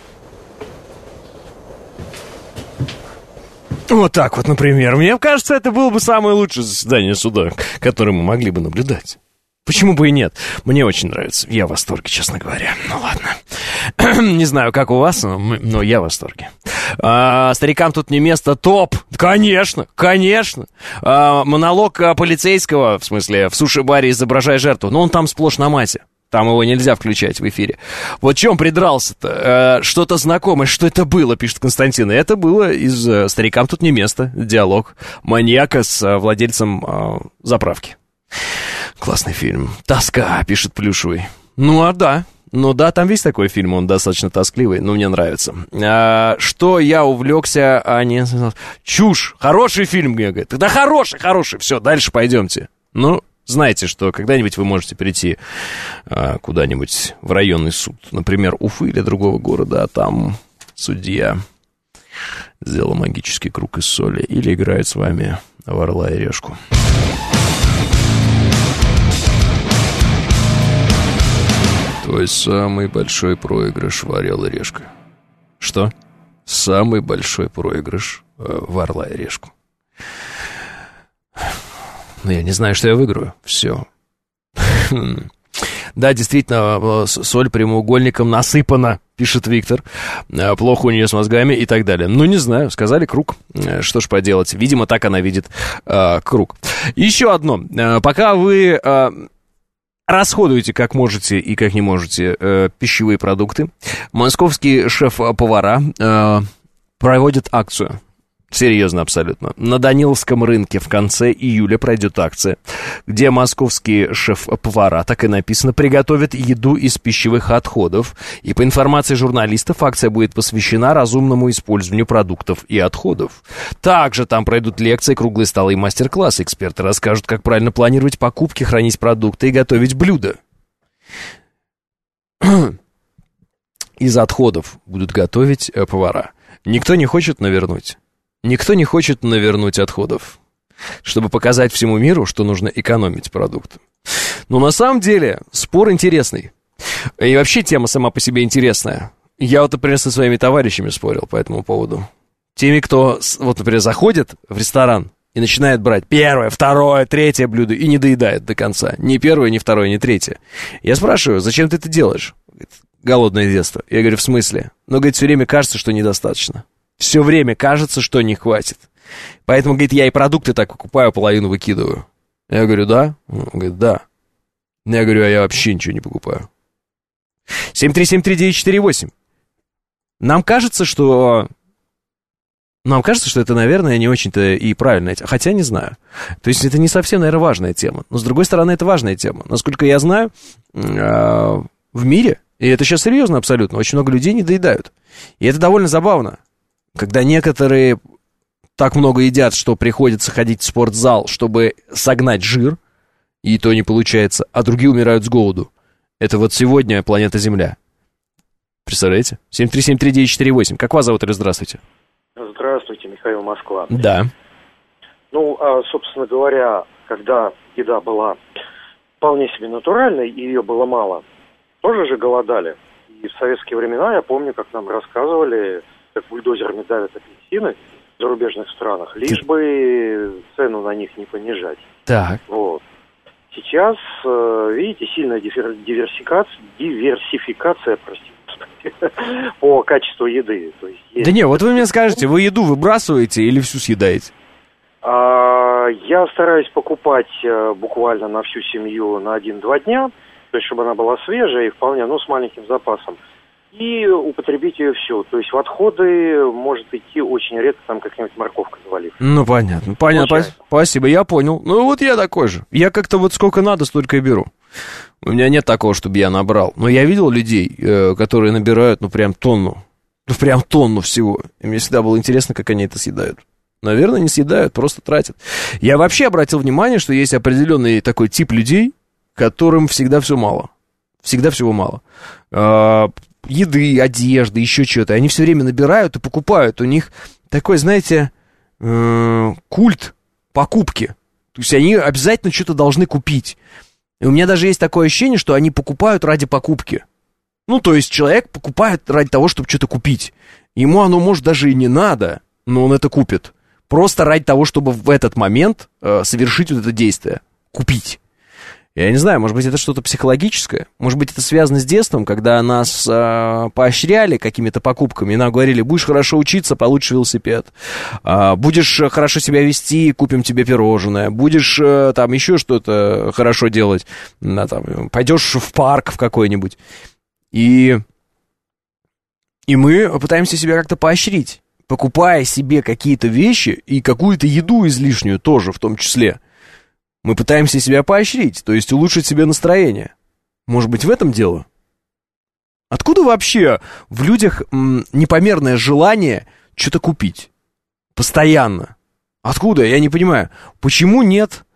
Вот так вот, например. Мне кажется, это было бы самое лучшее заседание суда, которое мы могли бы наблюдать. Почему бы и нет? Мне очень нравится. Я в восторге, честно говоря. Ну ладно. Не знаю, как у вас, но я в восторге. Старикам тут не место. Топ. Конечно, конечно. Монолог полицейского, в смысле, в суши-баре «Изображай жертву». Но он там сплошь на мате. Там его нельзя включать в эфире. Вот чем придрался-то? Что-то знакомое. Что это было, пишет Константин. И это было из «Старикам тут не место». Диалог маньяка с владельцем заправки. Классный фильм. «Тоска», пишет Плюшевый. Ну, да, там весь такой фильм, он достаточно тоскливый, но мне нравится. Что я увлекся, чушь, хороший фильм, мне говорят. Да хороший, все, дальше пойдемте. Ну, знаете, что когда-нибудь вы можете прийти куда-нибудь в районный суд, например, Уфы или другого города, а там судья сделал магический круг из соли или играет с вами в орла и решку. Твой самый большой проигрыш в «Орел и решка». Что? Самый большой проигрыш в «Орла и решку». Ну, я не знаю, что я выиграю. Все. Да, действительно, соль прямоугольником насыпана, пишет Виктор. Плохо у нее с мозгами и так далее. Ну, не знаю, сказали круг. Что ж поделать. Видимо, так она видит круг. Еще одно. Пока вы расходуете как можете и как не можете пищевые продукты, московские шеф-повара проводят акцию. Серьезно, абсолютно. На Даниловском рынке в конце июля пройдет акция, где московские шеф-повара, так и написано, приготовят еду из пищевых отходов. И по информации журналистов, акция будет посвящена разумному использованию продуктов и отходов. Также там пройдут лекции, круглые столы и мастер-классы. Эксперты расскажут, как правильно планировать покупки, хранить продукты и готовить блюда. Из отходов будут готовить повара. Никто не хочет навернуть отходов. чтобы показать всему миру, что нужно экономить продукты. Но на самом деле спор интересный. И вообще тема сама по себе интересная. Я вот, например, со своими товарищами спорил по этому поводу. Теми, кто, вот, например, заходит в ресторан и начинает брать первое, второе, третье блюдо и не доедает до конца. Ни первое, ни второе, ни третье. Я спрашиваю, зачем ты это делаешь? Говорит, голодное детство. Я говорю, в смысле? Но, говорит, все время кажется, что недостаточно. Все время кажется, что не хватит. Поэтому, говорит, я и продукты так покупаю, половину выкидываю. Я говорю, да? Он говорит, да. Я говорю, а я вообще ничего не покупаю. 7373948. Нам кажется, что это, наверное, не очень-то и правильно. Хотя не знаю. То есть это не совсем, наверное, важная тема. Но, с другой стороны, это важная тема. Насколько я знаю, в мире, и это сейчас серьезно абсолютно, очень много людей не доедают. И это довольно забавно. Когда некоторые так много едят, что приходится ходить в спортзал, чтобы согнать жир, и то не получается, а другие умирают с голоду. Это вот сегодня планета Земля. Представляете? 7373948. Как вас зовут, или здравствуйте? Здравствуйте, Михаил, Москва. Да. Ну, собственно говоря, когда еда была вполне себе натуральной, и ее было мало, тоже же голодали. И в советские времена, я помню, как нам рассказывали, как бульдозерами давят апельсины в зарубежных странах, лишь бы цену на них не понижать. Так. Вот. Сейчас, видите, сильная диверсификация, по качеству еды. То есть Да не, вот вы мне скажете, вы еду выбрасываете или всю съедаете? Я стараюсь покупать буквально на всю семью на 1-2 дня, то есть чтобы она была свежая и вполне, с маленьким запасом. И употребить ее всю. То есть в отходы может идти очень редко, там как-нибудь морковка завалив. Ну, понятно. Спасибо, я понял. Ну, вот я такой же. Я как-то вот сколько надо, столько и беру. У меня нет такого, чтобы я набрал. Но я видел людей, которые набирают, прям тонну. Прям тонну всего. И мне всегда было интересно, как они это съедают. Наверное, не съедают, просто тратят. Я вообще обратил внимание, что есть определенный такой тип людей, которым всегда все мало. Всегда всего мало. Еды, одежды, еще что-то. Они все время набирают и покупают. У них такой, знаете, культ покупки. То есть они обязательно что-то должны купить. И у меня даже есть такое ощущение, что они покупают ради покупки. То есть человек покупает ради того, чтобы что-то купить. Ему оно, может, даже и не надо, но он это купит. Просто ради того, чтобы в этот момент совершить вот это действие. Купить. Я не знаю, может быть, это что-то психологическое. Может быть, это связано с детством, когда нас поощряли какими-то покупками, и нам говорили, будешь хорошо учиться, получишь велосипед. Будешь хорошо себя вести, купим тебе пирожное. Будешь там еще что-то хорошо делать, пойдешь в парк в какой-нибудь. И мы пытаемся себя как-то поощрить, покупая себе какие-то вещи и какую-то еду излишнюю тоже в том числе. Мы пытаемся себя поощрить, то есть улучшить себе настроение. Может быть, в этом дело? Откуда вообще в людях непомерное желание что-то купить? Постоянно. Откуда? Я не понимаю. Почему нет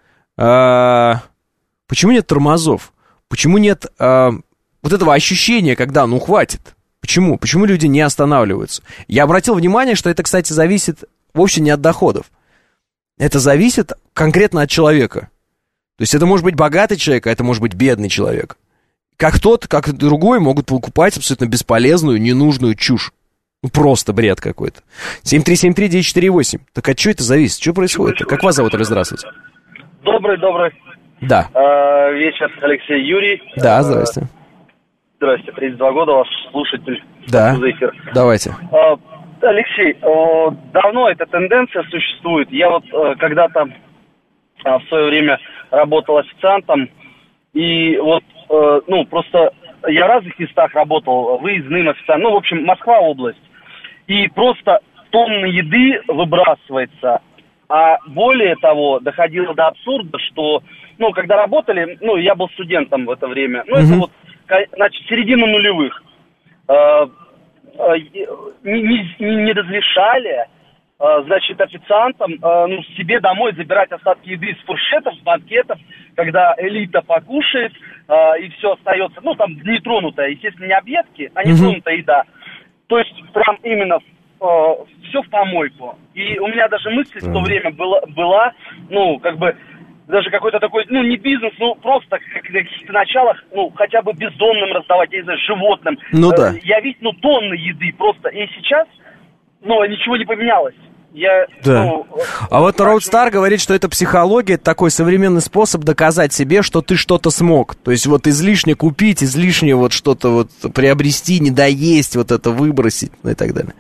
тормозов? Почему нет вот этого ощущения, когда хватит? Почему? Почему люди не останавливаются? Я обратил внимание, что это, кстати, зависит вовсе не от доходов. Это зависит конкретно от человека. То есть это может быть богатый человек, а это может быть бедный человек. Как тот, как и другой могут покупать абсолютно бесполезную, ненужную чушь. Просто бред какой-то. 7373948. Так от чего это зависит? Что происходит? Как вас зовут? Здравствуйте. Добрый. Да. Вечер, Алексей, Юрий. Да, здрасте. Здрасте, 32 года, ваш слушатель. Да, давайте. Алексей, давно эта тенденция существует. Я вот когда-то в свое время работал официантом, и вот, просто я в разных местах работал, выездным официантом, в общем, Москва область, и просто тонны еды выбрасывается, а более того, доходило до абсурда, что, когда работали, я был студентом в это время, это вот, значит, середина нулевых, не разрешали, значит, официантам себе домой забирать остатки еды из фуршетов, с банкетов, когда элита покушает, и все остается, там нетронутая, естественно, не объедки, а нетронутая еда. То есть прям именно все в помойку. И у меня даже мысль в то время была, ну, как бы, даже какой-то такой, ну, не бизнес, ну, просто как на каких-то началах, ну, хотя бы бездомным раздавать, я не знаю, животным. Ну, да. Я ведь, ну, тонны еды просто. И сейчас, ну, ничего не поменялось. Да. А вот Роудстар говорит, что это психология, это такой современный способ доказать себе, что ты что-то смог. То есть вот излишне купить, излишне вот что-то вот приобрести, не доесть, вот это выбросить, ну и так далее.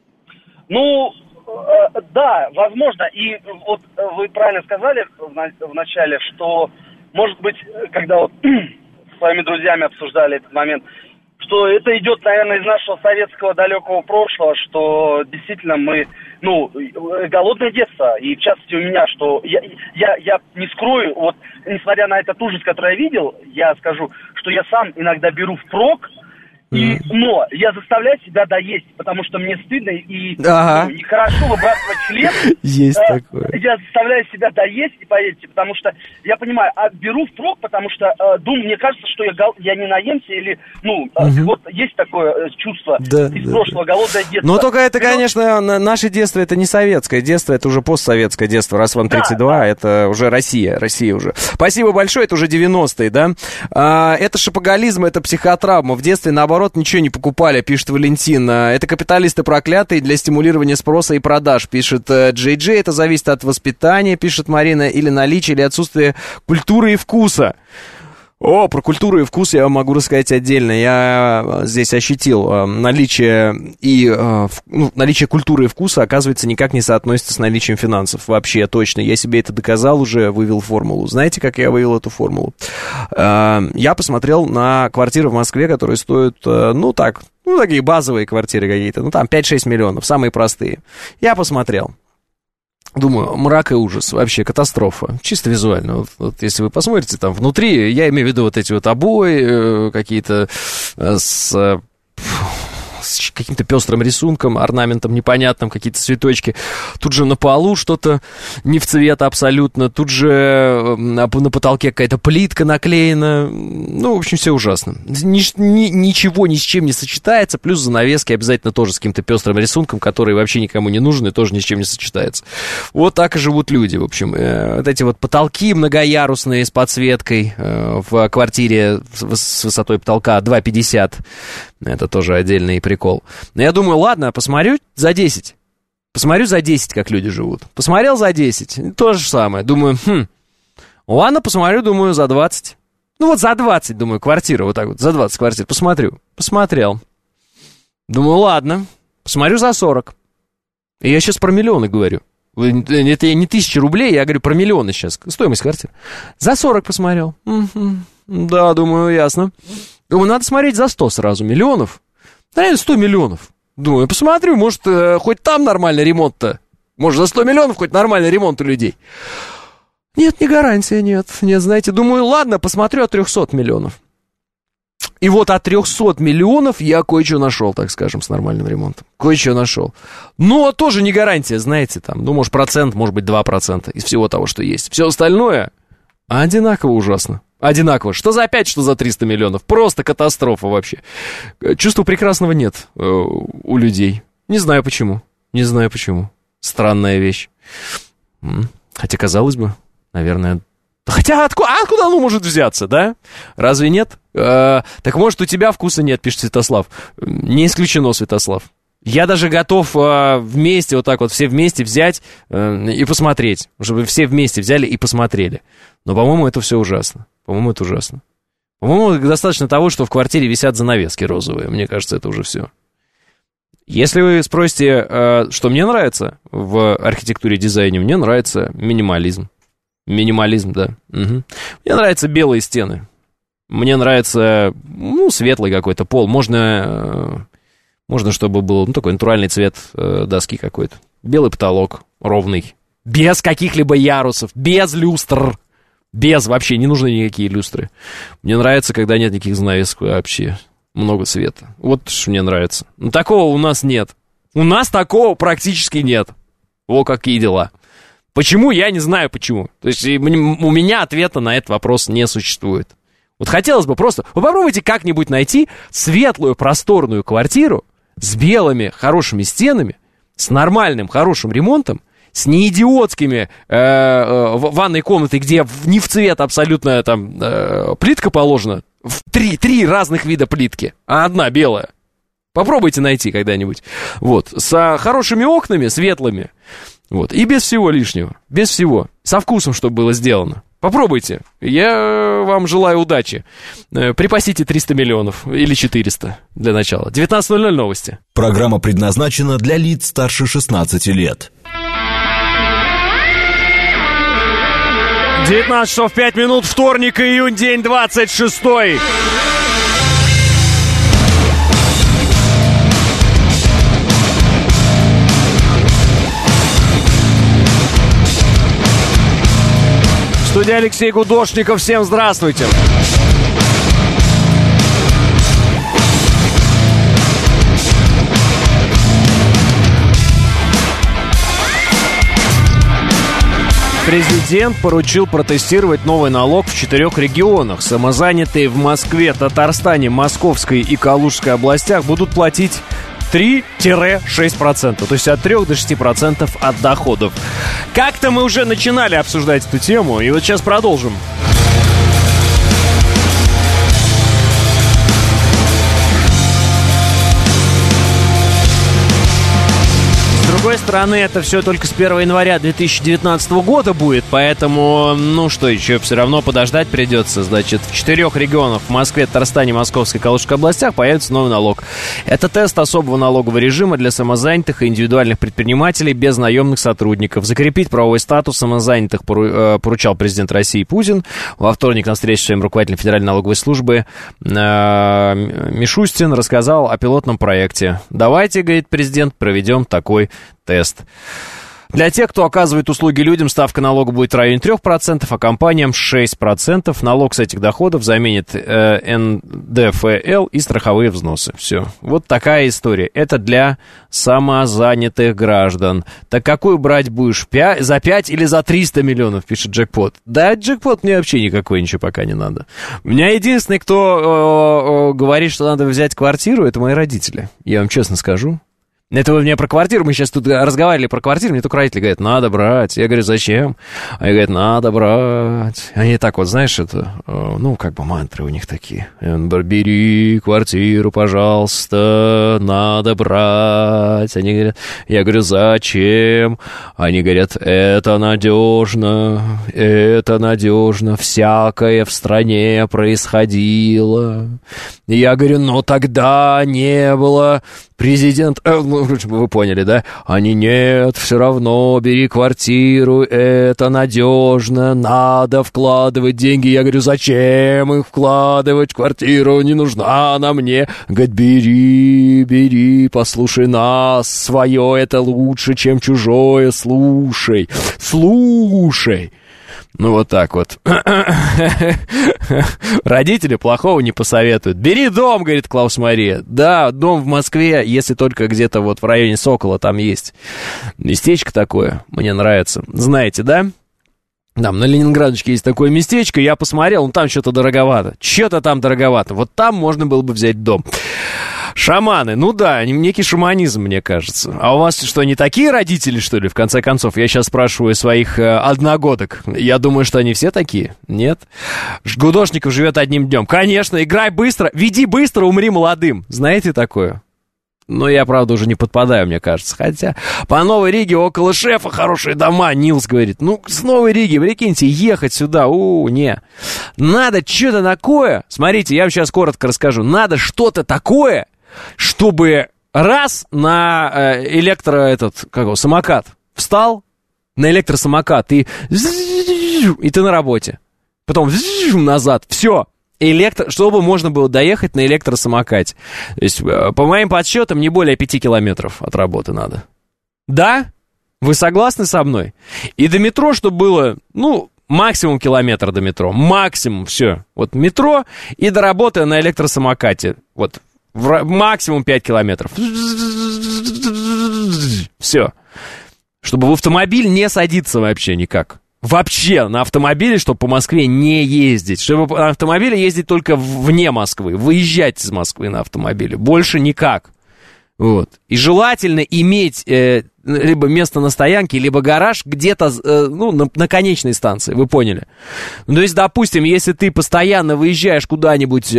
Ну, да, возможно. И вот вы правильно сказали в начале, что, может быть, когда вот с своими друзьями обсуждали этот момент, что это идет, наверное, из нашего советского далекого прошлого, что действительно мы, ну, голодное детство, и в частности у меня, что я не скрою, вот, несмотря на этот ужас, который я видел, я скажу, что я сам иногда беру впрок, но я заставляю себя доесть, потому что мне стыдно и нехорошо выбрасывать хлеб. Есть такое. Я заставляю себя доесть, и поверьте, потому что я понимаю, беру впрок, потому что думаю, мне кажется, что я не наемся, или, ну, вот есть такое чувство из прошлого, голодное детство. Но только это, конечно, наше детство, это не советское детство, это уже постсоветское детство, раз вам 32, это уже Россия уже. Спасибо большое, это уже 90-е, да? Это шопоголизм, это психотравма. В детстве, наоборот, ничего не покупали, пишет Валентин. Это капиталисты проклятые для стимулирования спроса и продаж, пишет Джей Джей. Это зависит от воспитания, пишет Марина, или наличия, или отсутствия культуры и вкуса. О, про культуру и вкус я могу рассказать отдельно. Я здесь ощутил наличие культуры и вкуса, оказывается, никак не соотносится с наличием финансов. Вообще, точно. Я себе это доказал уже, вывел формулу. Знаете, как я вывел эту формулу? Я посмотрел на квартиры в Москве, которые стоят, такие базовые квартиры какие-то, там 5-6 миллионов, самые простые. Я посмотрел. Думаю, мрак и ужас, вообще катастрофа, чисто визуально. Вот если вы посмотрите там внутри, я имею в виду вот эти вот обои какие-то с каким-то пестрым рисунком, орнаментом непонятным, какие-то цветочки. Тут же на полу что-то не в цвет абсолютно. Тут же на потолке какая-то плитка наклеена. Ну, в общем, все ужасно. Ничего ни с чем не сочетается. Плюс занавески обязательно тоже с каким-то пестрым рисунком, который вообще никому не нужен и тоже ни с чем не сочетается. Вот так и живут люди, в общем. Вот эти вот потолки многоярусные с подсветкой в квартире с высотой потолка 2,50. Это тоже отдельный прикол. Но я думаю, ладно, посмотрю за 10. Посмотрю за 10, как люди живут. Посмотрел за 10, то же самое. Думаю, ладно, посмотрю, думаю, за 20. Ну вот за 20, думаю, квартира, вот так вот, за 20 квартир. Посмотрю. Посмотрел. Думаю, ладно, посмотрю за 40. И я сейчас про миллионы говорю. Это не 1000 рублей, я говорю про миллионы сейчас. Стоимость квартиры. За 40 посмотрел. Да, думаю, ясно. Думаю, надо смотреть за 100 сразу миллионов. Наверное, 100 миллионов. Думаю, посмотрю, может, хоть там нормальный ремонт-то. Может, за 100 миллионов хоть нормальный ремонт у людей. Нет, не гарантия, нет. Нет, знаете, думаю, ладно, посмотрю от 300 миллионов. И вот от 300 миллионов я кое-что нашел, так скажем, с нормальным ремонтом. Кое-что нашел. Но тоже не гарантия, знаете, там, ну, может, 1%, может быть, 2% из всего того, что есть. Все остальное одинаково ужасно. Одинаково. Что за 5, что за 300 миллионов. Просто катастрофа вообще. Чувства прекрасного нет у людей. Не знаю почему. Не знаю почему. Странная вещь. Хотя, казалось бы, наверное... Хотя откуда оно может взяться, да? Разве нет? Так может, у тебя вкуса нет, пишет Святослав. Не исключено, Святослав. Я даже готов вместе, вот так вот, все вместе взять и посмотреть. Чтобы все вместе взяли и посмотрели. Но, по-моему, это все ужасно. По-моему, это ужасно. По-моему, достаточно того, что в квартире висят занавески розовые. Мне кажется, это уже все. Если вы спросите, что мне нравится в архитектуре и дизайне, мне нравится минимализм. Минимализм, да. Угу. Мне нравятся белые стены. Мне нравится, светлый какой-то пол. Можно, чтобы был, такой натуральный цвет доски какой-то. Белый потолок, ровный. Без каких-либо ярусов, без люстр. Без, вообще, не нужны никакие люстры. Мне нравится, когда нет никаких занавесок вообще. Много света. Вот что мне нравится. Но такого у нас нет. У нас такого практически нет. Во какие дела. Почему? Я не знаю почему. То есть у меня ответа на этот вопрос не существует. Вот хотелось бы просто... Вы попробуйте как-нибудь найти светлую, просторную квартиру с белыми, хорошими стенами, с нормальным, хорошим ремонтом, с неидиотскими ванной комнатой, где не в цвет абсолютно там плитка положена, в три разных вида плитки, а одна белая. Попробуйте найти когда-нибудь. Вот, с хорошими окнами, светлыми, вот, и без всего лишнего, без всего, со вкусом, чтобы было сделано. Попробуйте. Я вам желаю удачи. Припасите 300 миллионов или 400 для начала. 19:00 новости. Программа предназначена для лиц старше 16 лет. 19 часов 5 минут, вторник, июнь, день 26. Студия Алексей Гудошников. Всем здравствуйте. Президент поручил протестировать новый налог в 4 регионах. Самозанятые в Москве, Татарстане, Московской и Калужской областях будут платить 3-6%, то есть от 3 до 6% от доходов. Как-то мы уже начинали обсуждать эту тему, и вот сейчас продолжим. С другой стороны, это все только с 1 января 2019 года будет, поэтому, ну что еще, все равно подождать придется. Значит, в 4 регионах, в Москве, Татарстане, Московской и Калужской областях, появится новый налог. Это тест особого налогового режима для самозанятых и индивидуальных предпринимателей без наемных сотрудников. Закрепить правовой статус самозанятых поручал президент России Путин. Во вторник на встрече с своим руководителем Федеральной налоговой службы Мишустин рассказал о пилотном проекте. Давайте, говорит президент, проведем такой тест. Для тех, кто оказывает услуги людям, ставка налога будет в районе 3%, а компаниям 6%. Налог с этих доходов заменит НДФЛ и страховые взносы. Все. Вот такая история. Это для самозанятых граждан. Так какую брать будешь? За 5 или за 300 миллионов, пишет Джекпот. Да, Джекпот мне вообще никакой ничего пока не надо. У меня единственный, кто говорит, что надо взять квартиру, это мои родители. Я вам честно скажу. Это вы мне про квартиру, мы сейчас тут разговаривали про квартиру, мне только родители говорят, надо брать. Я говорю, зачем? Они говорят, надо брать. Они так вот, знаешь, это, ну, как бы мантры у них такие. Бери квартиру, пожалуйста, надо брать. Они говорят, я говорю, зачем? Они говорят, это надежно, всякое в стране происходило. И я говорю, ну, тогда не было... Президент, вы поняли, да? Они, нет, все равно, бери квартиру, это надежно, надо вкладывать деньги. Я говорю, зачем их вкладывать? Квартиру не нужна она мне. Говорит, бери, послушай нас, свое это лучше, чем чужое, слушай. Ну, вот так вот. Родители плохого не посоветуют. Бери дом, говорит Клаус-Мария. Да, дом в Москве, если только где-то вот в районе Сокола там есть. Местечко такое, мне нравится. Знаете, да? Там на Ленинградочке есть такое местечко, я посмотрел, ну там что-то дороговато. Вот там можно было бы взять дом. Шаманы, ну да, некий шаманизм, мне кажется. А у вас что, не такие родители, что ли, в конце концов? Я сейчас спрашиваю своих одногодок. Я думаю, что они все такие. Нет? Гудошников живет одним днем. Конечно, играй быстро, веди быстро, умри молодым. Знаете такое? Но я, правда, уже не подпадаю, мне кажется. Хотя по Новой Риге около шефа хорошие дома, Нилс говорит. Ну, с Новой Риги, прикиньте, ехать сюда, не. Надо что-то такое. Смотрите, я вам сейчас коротко расскажу. Надо что-то такое, чтобы раз на самокат встал, на электросамокат, и ты на работе. Потом назад, все. Чтобы можно было доехать на электросамокате. То есть, по моим подсчетам, не более 5 километров от работы надо. Да? Вы согласны со мной? И до метро, чтобы было, максимум километр до метро. Максимум, все. Вот метро и до работы на электросамокате. Вот. Максимум 5 километров. Все. Чтобы в автомобиль не садиться вообще никак. Вообще на автомобиле, чтобы по Москве не ездить. Чтобы на автомобиле ездить только вне Москвы. Выезжать из Москвы на автомобиле. Больше никак. Вот. И желательно иметь либо место на стоянке, либо гараж где-то, на конечной станции, вы поняли. Ну, то есть, допустим, если ты постоянно выезжаешь куда-нибудь...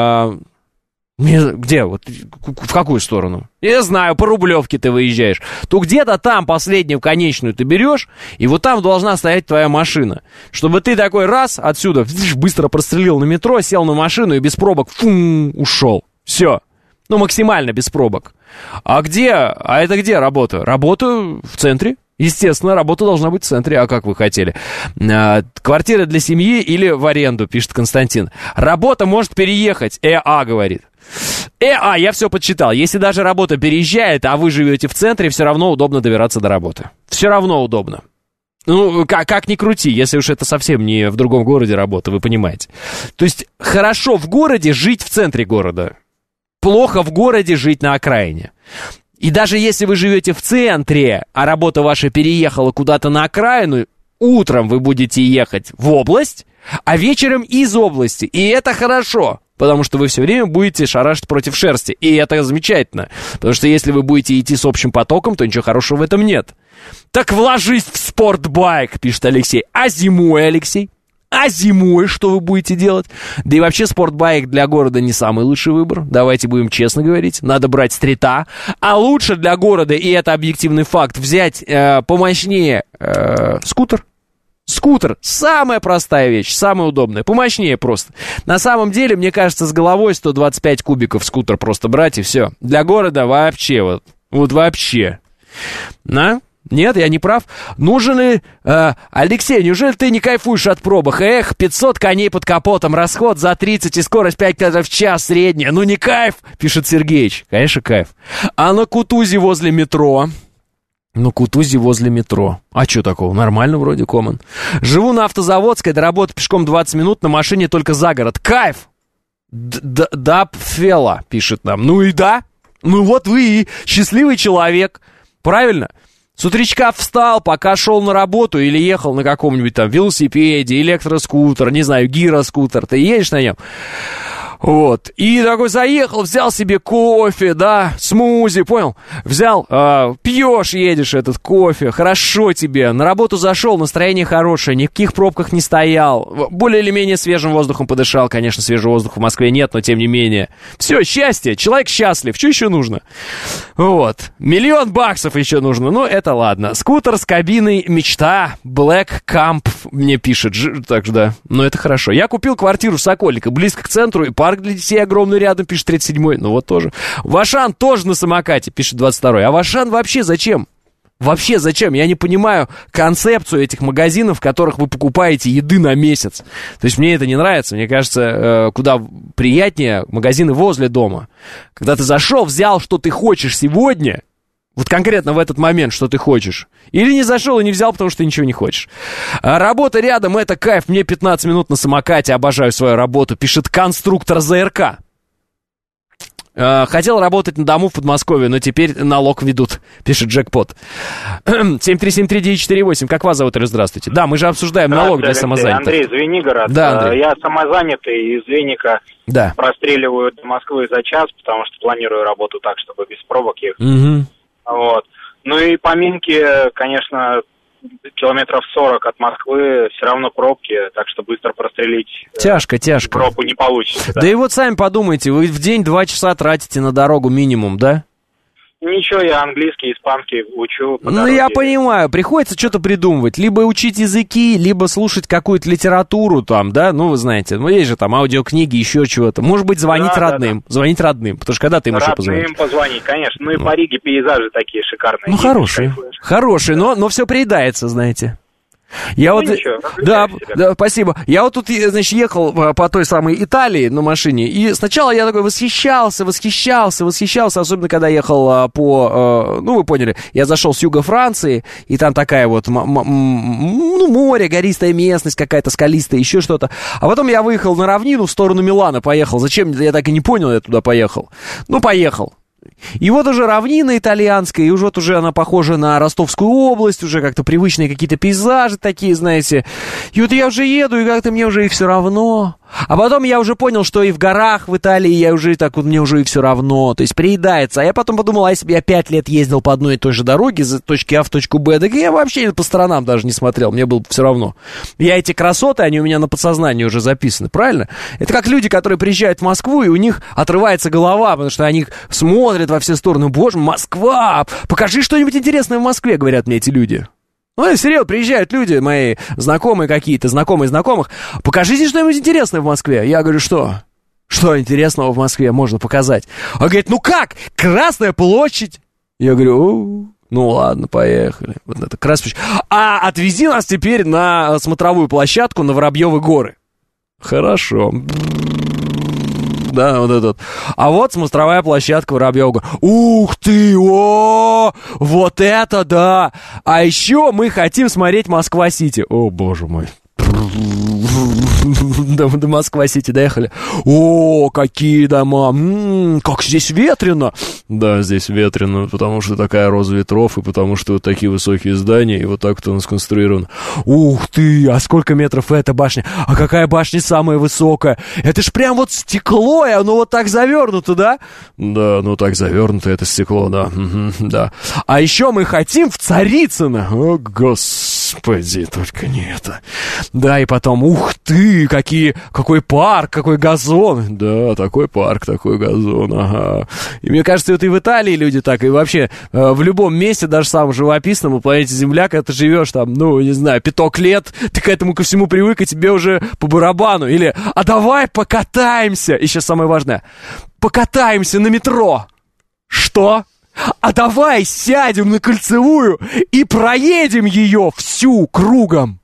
Где? Вот, в какую сторону? Я знаю, по Рублевке ты выезжаешь. То где-то там последнюю конечную ты берешь, и вот там должна стоять твоя машина. Чтобы ты такой раз отсюда быстро прострелил на метро, сел на машину и без пробок ушел. Все. Ну, максимально без пробок. А это где работа? Работа в центре. Естественно, работа должна быть в центре. А как вы хотели? Квартира для семьи или в аренду, пишет Константин. Работа может переехать, говорит. Я все подсчитал. Если даже работа переезжает, а вы живете в центре, все равно удобно добираться до работы. Все равно удобно. Ну, как ни крути, если уж это совсем не в другом городе работа, вы понимаете. То есть, хорошо в городе жить в центре города. Плохо в городе жить на окраине. И даже если вы живете в центре, а работа ваша переехала куда-то на окраину, утром вы будете ехать в область, а вечером из области. И это хорошо, потому что вы все время будете шарашить против шерсти. И это замечательно, потому что если вы будете идти с общим потоком, то ничего хорошего в этом нет. Так вложись в спортбайк, пишет Алексей. А зимой, Алексей? А зимой что вы будете делать? Да и вообще спортбайк для города не самый лучший выбор. Давайте будем честно говорить. Надо брать стрита. А лучше для города, и это объективный факт, взять помощнее скутер. Скутер. Самая простая вещь, самая удобная. Помощнее просто. На самом деле, мне кажется, с головой 125 кубиков скутер просто брать и все. Для города вообще вот вообще. Нет, я не прав. Нужен ли... Алексей, неужели ты не кайфуешь от пробок? 500 коней под капотом, расход за 30 и скорость 5 км в час средняя. Ну не кайф, пишет Сергеич. Конечно, кайф. А на Кутузе возле метро... А что такого? Нормально вроде, common. Живу на Автозаводской, до работы пешком 20 минут, на машине только за город. Кайф! Да, фела, пишет нам. Ну и да. Ну вот вы и счастливый человек. Правильно? С утречка встал, пока шел на работу или ехал на каком-нибудь там велосипеде, электроскутер, не знаю, гироскутер. Ты едешь на нем? Вот. И такой заехал, взял себе кофе, да, смузи, понял? Взял, пьешь, едешь этот кофе, хорошо тебе. На работу зашел, настроение хорошее, ни в каких пробках не стоял. Более или менее свежим воздухом подышал. Конечно, свежего воздуха в Москве нет, но тем не менее. Все, счастье, человек счастлив. Что еще нужно? Вот. $1 000 000 еще нужно. Ну, это ладно. Скутер с кабиной мечта. Black Camp мне пишет. Так же, да. Но это хорошо. Я купил квартиру в Сокольнико, близко к центру, и парк для детей огромный рядом, пишет 37-й. Ну вот тоже. Вашан тоже на самокате, пишет 22-й. А Вашан вообще зачем? Вообще зачем? Я не понимаю концепцию этих магазинов, в которых вы покупаете еды на месяц. То есть мне это не нравится. Мне кажется, куда приятнее магазины возле дома. Когда ты зашел, взял, что ты хочешь сегодня, вот конкретно в этот момент, что ты хочешь. Или не зашел и не взял, потому что ты ничего не хочешь. А работа рядом, это кайф. Мне 15 минут на самокате, обожаю свою работу, пишет конструктор ЗРК. Хотел работать на дому в Подмосковье, но теперь налог ведут, пишет Джекпот. 7373948. Как вас зовут? Здравствуйте. Да, мы же обсуждаем налог для самозанятых. Андрей Звенигород. Да, Андрей. Я самозанятый, из Веника простреливаю до Москвы за час, потому что планирую работу так, чтобы без пробок ехать. Угу. Вот. Ну и по Минке, конечно, километров 40 от Москвы все равно пробки, так что быстро прострелить тяжко. пробку не получится. Да и вот сами подумайте, вы в день 2 часа тратите на дорогу минимум, да? Ничего, я английский, испанский учу. Ну, я понимаю, приходится что-то придумывать. Либо учить языки, либо слушать какую-то литературу там, да? Ну, вы знаете, ну, есть же там аудиокниги, еще чего-то. Может быть, звонить родным. Да. Звонить родным, потому что когда ты им еще позвонишь? Родным позвонить, конечно. Ну, и по Риге пейзажи такие шикарные. Ну, хорошие, но все приедается, знаете. Я вот, да, спасибо. Я вот тут, значит, ехал по той самой Италии на машине, и сначала я такой восхищался, особенно когда ехал по, ну, вы поняли, я зашел с юга Франции, и там такая вот, море, гористая местность какая-то, скалистая, еще что-то. А потом я выехал на равнину в сторону Милана, поехал. Зачем? Я так и не понял, я туда поехал. Ну, поехал. И вот уже равнина итальянская, и вот уже она похожа на Ростовскую область, уже как-то привычные какие-то пейзажи такие, знаете. И вот я уже еду, и как-то мне уже и все равно. А потом я уже понял, что и в горах в Италии я уже так вот, мне уже и все равно, то есть приедается. А я потом подумал, а если бы я 5 лет ездил по одной и той же дороге из точки А в точку Б, так я вообще по сторонам даже не смотрел, мне было все равно. Я эти красоты, они у меня на подсознании уже записаны, правильно? Это как люди, которые приезжают в Москву, и у них отрывается голова, потому что они смотрят во все стороны. Боже, Москва! Покажи что-нибудь интересное в Москве, говорят мне эти люди. Ну, серьезно, приезжают люди, мои знакомые какие-то, знакомые знакомых. Покажите что-нибудь интересное в Москве. Я говорю, что? Что интересного в Москве можно показать? Он говорит, ну как? Красная площадь. Я говорю, ну ладно, поехали. Вот это Красная площадь. А отвези нас теперь на смотровую площадку на Воробьевы горы. Хорошо. Да, вот этот. А вот смотровая площадка Воробьевых гор. Ух ты, о, вот это да! А еще мы хотим смотреть Москва-Сити. О, боже мой. До Москва-Сити доехали. О, какие дома! Как здесь ветрено! Да, здесь ветрено, потому что такая роза ветров, и потому что вот такие высокие здания, и вот так вот оно сконструировано. Ух ты! А сколько метров эта башня? А какая башня самая высокая? Это ж прям вот стекло, и оно вот так завернуто, да? Да, ну так завернуто это стекло, да. Да. А еще мы хотим в Царицыно. О, господи, только не это. Да, и потом, ух ты, какой парк, какой газон. Да, такой парк, такой газон, ага. И мне кажется, это и в Италии люди так, и вообще в любом месте, даже самом живописном, на планете Земля, когда ты живешь там, ну, не знаю, 5 лет, ты к этому ко всему привык, и тебе уже по барабану. Или, а давай покатаемся. И сейчас самое важное. Покатаемся на метро. Что? А давай сядем на Кольцевую и проедем ее всю кругом.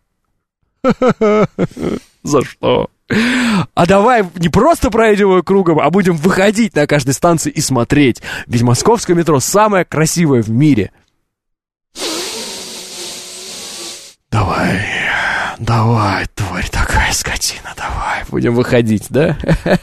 За что? А давай не просто проедем ее кругом, а будем выходить на каждой станции и смотреть. Ведь московское метро самое красивое в мире. Давай, тварь такая скотина, давай, будем выходить, да?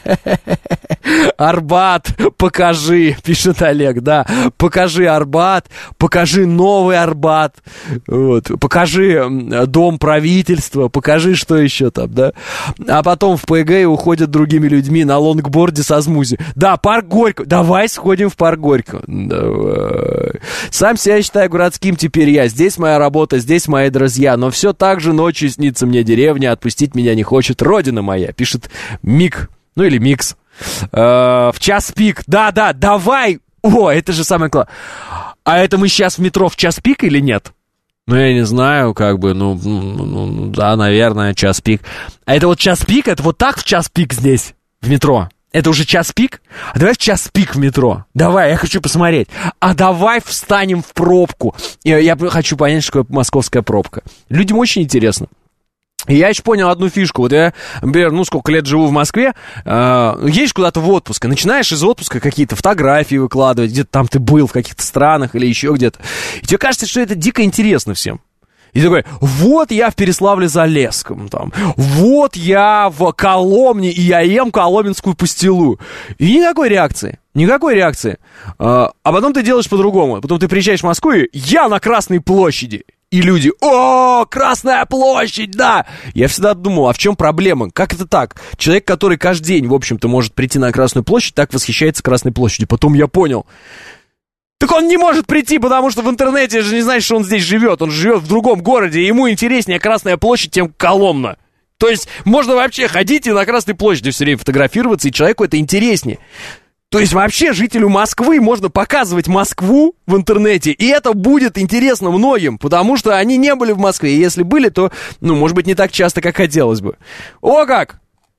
Арбат, покажи, пишет Олег, да, покажи Арбат, покажи новый Арбат, вот, покажи дом правительства, покажи, что еще там, да, а потом в ПГ уходят другими людьми на лонгборде со Змузи. Да, парк Горького, давай сходим в парк Горького, давай. Сам себя считаю городским теперь я, здесь моя работа, здесь мои друзья, но все так же ночью снится мне деревня, отпустить меня не хочет родина моя, пишет Мик, ну или Микс. В час пик. Да, давай. О, это же самое классное. А это мы сейчас в метро в час пик или нет? Ну, я не знаю, как бы, да, наверное, час пик. А это вот час пик, это вот так в час пик здесь, в метро? Это уже час пик? А давай в час пик в метро. Давай, я хочу посмотреть. А давай встанем в пробку. Я хочу понять, что такое московская пробка. Людям очень интересно. И я еще понял одну фишку. Вот я, например, сколько лет живу в Москве, едешь куда-то в отпуск, и начинаешь из отпуска какие-то фотографии выкладывать, где-то там ты был, в каких-то странах или еще где-то. И тебе кажется, что это дико интересно всем. И ты такой, вот я в Переславле-Залесском, там, вот я в Коломне, и я ем коломенскую пастилу. И никакой реакции. А потом ты делаешь по-другому. Потом ты приезжаешь в Москву, и я на Красной площади. И люди, о, Красная площадь, да! Я всегда думал, а в чем проблема? Как это так? Человек, который каждый день, в общем-то, может прийти на Красную площадь, так восхищается Красной площадью. Потом я понял. Так он не может прийти, потому что в интернете же не знаешь, что он здесь живет. Он живет в другом городе, и ему интереснее Красная площадь, чем Коломна. То есть можно вообще ходить и на Красной площади все время фотографироваться, и человеку это интереснее. То есть вообще жителю Москвы можно показывать Москву в интернете, и это будет интересно многим, потому что они не были в Москве, и если были, то, может быть, не так часто, как хотелось бы. О как!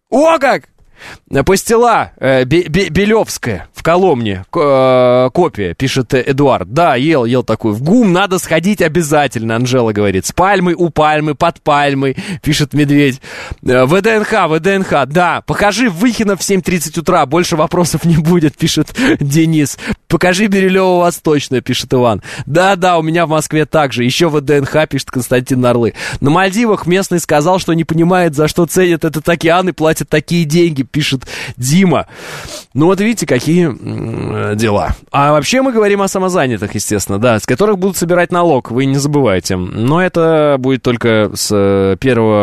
Пастила Белевская в Коломне, копия, пишет Эдуард. Да, ел такую. В ГУМ надо сходить обязательно, Анжела говорит. С пальмой, у пальмы, под пальмой, пишет Медведь. ВДНХ, да. Покажи Выхино в 7:30 утра, больше вопросов не будет, пишет Денис. Покажи Бирюлево Восточное, пишет Иван. Да, у меня в Москве так же. Еще ВДНХ, пишет Константин Нарлы. На Мальдивах местный сказал, что не понимает, за что ценят этот океан и платят такие деньги, пишет Дима. Ну вот видите, какие дела. А вообще мы говорим о самозанятых, естественно, да, с которых будут собирать налог, вы не забывайте. Но это будет только с 1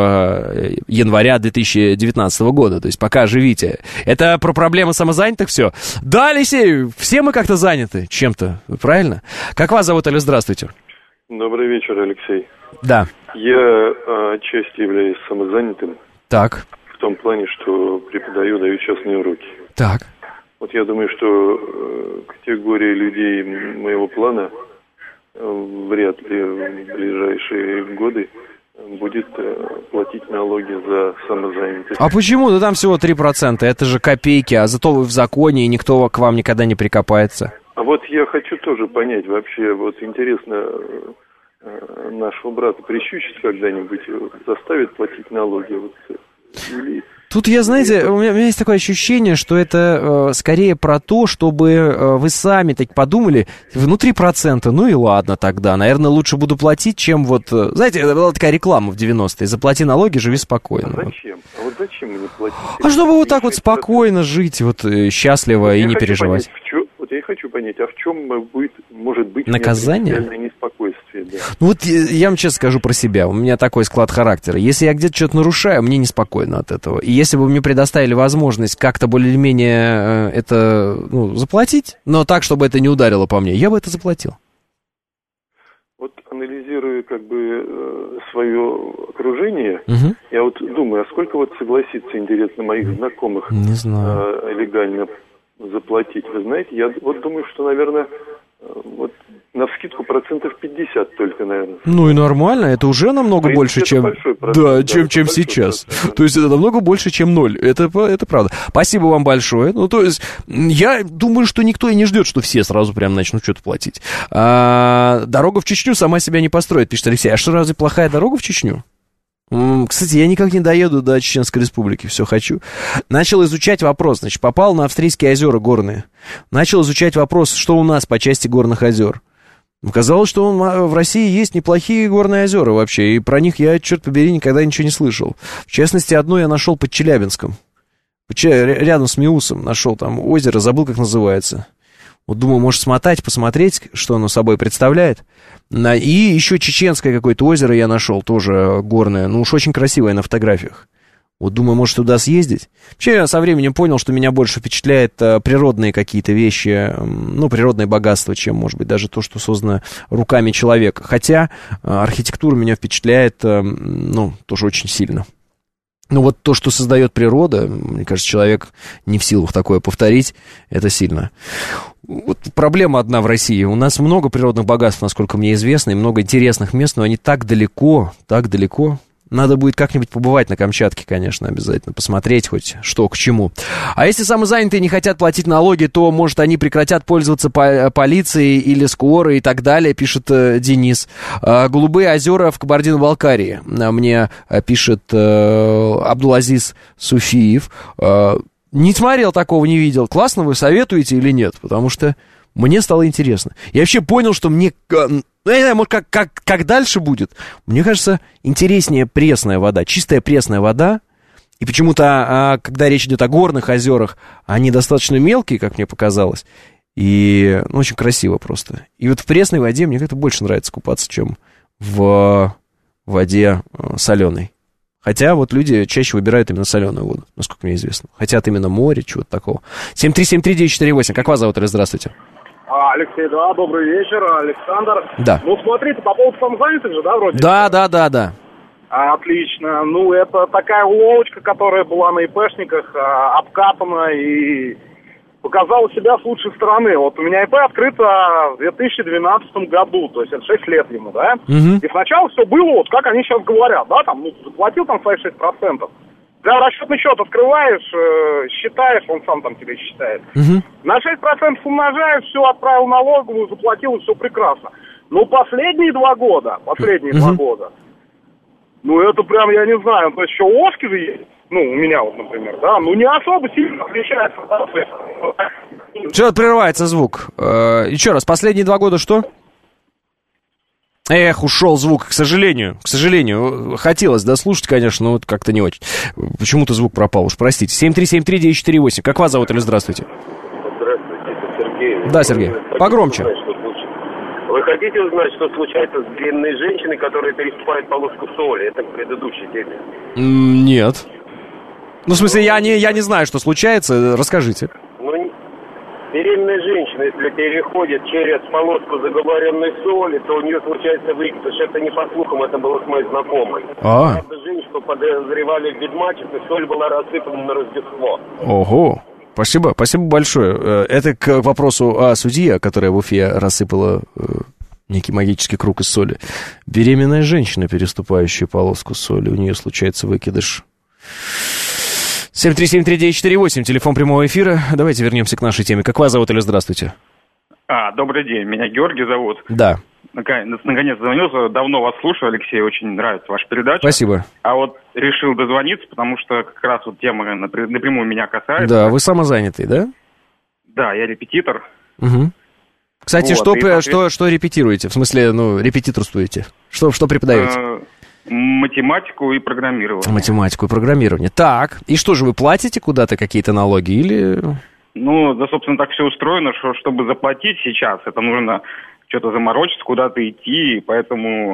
января 2019 года, то есть пока живите. Это про проблемы самозанятых все? Да, Алексей, все мы как-то заняты чем-то, правильно? Как вас зовут, Алексей? Здравствуйте. Добрый вечер, Алексей. Да. Я отчасти являюсь самозанятым. Так. В том плане, что преподаю, даю частные уроки. Так. Вот я думаю, что категория людей моего плана вряд ли в ближайшие годы будет платить налоги за самозанятость. А почему? Да там всего 3%, это же копейки, а зато вы в законе, и никто к вам никогда не прикопается. А вот я хочу тоже понять, вообще, вот интересно, нашего брата прищучат когда-нибудь, заставят платить налоги? Вот, или... Тут, знаете, у меня есть такое ощущение, что это скорее про то, чтобы вы сами так подумали, внутри процента, ну и ладно тогда, наверное, лучше буду платить, чем вот... Знаете, была такая реклама в 90-е, заплати налоги, живи спокойно. А зачем? А вот зачем мне платить? А чтобы вот так вот спокойно жить, вот счастливо и не переживать. Вот я хочу понять, а в чем может быть наказание? Неспокойствие, да. Ну вот я вам честно скажу про себя, у меня такой склад характера. Если я где-то что-то нарушаю, мне неспокойно от этого. И если бы мне предоставили возможность как-то более-менее это заплатить, но так, чтобы это не ударило по мне, я бы это заплатил. Вот анализируя свое окружение, я вот думаю, а сколько вот согласится, интересно, моих знакомых не знаю. Легально заплатить? Вы знаете, я вот думаю, что, наверное, вот навскидку 50% только, наверное. Ну и нормально, это уже намного больше, чем... Да, чем сейчас. То есть это намного больше, чем 0. Это правда. Спасибо вам большое. Ну, то есть, я думаю, что никто и не ждет, что все сразу прям начнут что-то платить. Дорога в Чечню сама себя не построит, пишет Алексей. А что, разве плохая дорога в Чечню? Кстати, я никак не доеду до Чеченской Республики, все хочу. Начал изучать вопрос, значит, попал на Австрийские озера горные. Начал изучать вопрос, что у нас по части горных озер. Оказалось, что в России есть неплохие горные озера вообще, и про них я, черт побери, никогда ничего не слышал. В частности, одно я нашел под Челябинском. Рядом с Миусом нашел там озеро, забыл, как называется. Вот думаю, может смотать, посмотреть, что оно собой представляет. И еще чеченское какое-то озеро я нашел, тоже горное. Ну уж очень красивое на фотографиях. Вот думаю, может туда съездить. Вообще я со временем понял, что меня больше впечатляет природные какие-то вещи, природное богатство, чем, может быть, даже то, что создано руками человека. Хотя архитектура меня впечатляет, тоже очень сильно. Ну вот то, что создает природа, мне кажется, человек не в силах такое повторить, это сильно. Вот проблема одна в России. У нас много природных богатств, насколько мне известно, и много интересных мест, но они так далеко. Надо будет как-нибудь побывать на Камчатке, конечно, обязательно, посмотреть хоть что к чему. А если самозанятые не хотят платить налоги, то, может, они прекратят пользоваться полицией или скорой и так далее, пишет Денис. Голубые озера в Кабардино-Балкарии, мне пишет Абдулазиз Суфиев. Не смотрел такого, не видел. Классно, вы советуете или нет? Потому что мне стало интересно. Я вообще понял, что мне... я не знаю, может, как дальше будет. Мне кажется, интереснее пресная вода. Чистая пресная вода. И почему-то, когда речь идет о горных озерах, они достаточно мелкие, как мне показалось. И очень красиво просто. И вот в пресной воде мне как-то больше нравится купаться, чем в воде соленой. Хотя вот люди чаще выбирают именно соленую воду, насколько мне известно. Хотят именно море, чего-то такого. 7373948. Как вас зовут? Здравствуйте. Алексей, да, добрый вечер, Александр. Да. Ну, смотрите, по поводу самозанятых же, да, вроде? Да. Отлично. Ну, это такая уловочка, которая была на ИПшниках, обкатана и показала себя с лучшей стороны. Вот у меня ИП открыто в 2012 году, то есть это 6 лет ему, да? И сначала все было, вот как они сейчас говорят, да, там, заплатил там свои 6%. Да, расчетный счет открываешь, считаешь, он сам там тебе считает. На 6% умножаешь, все, отправил налоговую, заплатил, и все прекрасно. Но последние 2 года, ну это прям, я не знаю, то есть еще ложки же есть, ну, у меня вот, например, да, ну не особо сильно отличается. Что-то прерывается звук. Еще раз, последние 2 года что? Эх, ушел звук, к сожалению. Хотелось дослушать, конечно, но вот как-то не очень. Почему-то звук пропал, уж простите. 7373948. Как вас зовут или здравствуйте? Здравствуйте, это Сергей. Да, Сергей. Погромче. Вы хотите узнать, что случается с беременной женщиной, которая переступает полоску соли? Это к предыдущей теме. Нет. Ну, в смысле, я не знаю, что случается. Расскажите. Беременная женщина, если переходит через полоску заговоренной соли, то у нее случается выкидыш. Это не по слухам, это было с моей знакомой. Правда, женщину подозревали в ведьмачестве, соль была рассыпана на Рождество. Ого. Спасибо большое. Это к вопросу о судье, которая в Уфе рассыпала некий магический круг из соли. Беременная женщина, переступающая полоску соли, у нее случается выкидыш. 7373948, телефон прямого эфира. Давайте вернемся к нашей теме. Как вас зовут или здравствуйте? Добрый день, меня Георгий зовут. Да. Наконец звонился, давно вас слушаю, Алексей, очень нравится ваша передача. Спасибо. А вот решил дозвониться, потому что как раз вот тема напрямую меня касается. Да, вы самозанятый, да? Да, я репетитор. Угу. Кстати, вот, что репетируете? В смысле, репетиторствуете? Что преподаете? Математику и программирование. Математику и программирование. Так, и что же, вы платите куда-то какие-то налоги или... собственно, так все устроено, что чтобы заплатить сейчас, это нужно что-то заморочиться, куда-то идти, поэтому,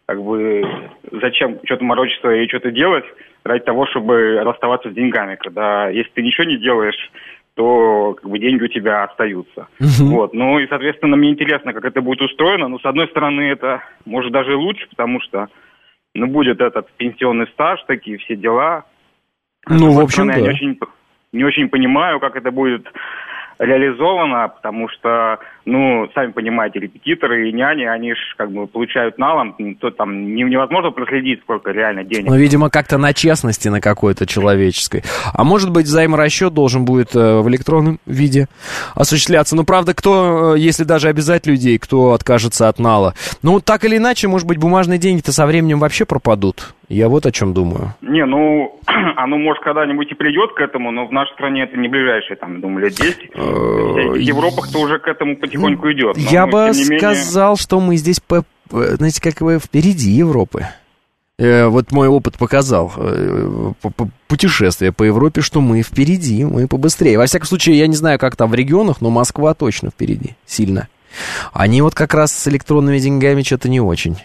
зачем что-то морочиться и что-то делать ради того, чтобы расставаться с деньгами, когда, если ты ничего не делаешь, то деньги у тебя остаются. Вот. И, соответственно, мне интересно, как это будет устроено, но, с одной стороны, это может даже и лучше, потому что будет этот пенсионный стаж, такие все дела. В общем, да. Я не очень понимаю, как это будет реализовано, потому что, сами понимаете, репетиторы и няни, они же получают налом, то там невозможно проследить, сколько реально денег. Видимо, как-то на честности на какой-то человеческой. А может быть, взаиморасчет должен будет в электронном виде осуществляться. Правда, если даже обязать людей, кто откажется от нала? Так или иначе, может быть, бумажные деньги-то со временем вообще пропадут. Я вот о чем думаю. Оно может когда-нибудь и придет к этому, но в нашей стране это не ближайшие, лет 10. В Европах-то уже к этому потихоньку идет. Я бы сказал, что мы здесь, знаете, как вы впереди Европы. Вот мой опыт показал, путешествие по Европе, что мы впереди, мы побыстрее. Во всяком случае, я не знаю, как там в регионах, но Москва точно впереди, сильно. Они вот как раз с электронными деньгами что-то не очень.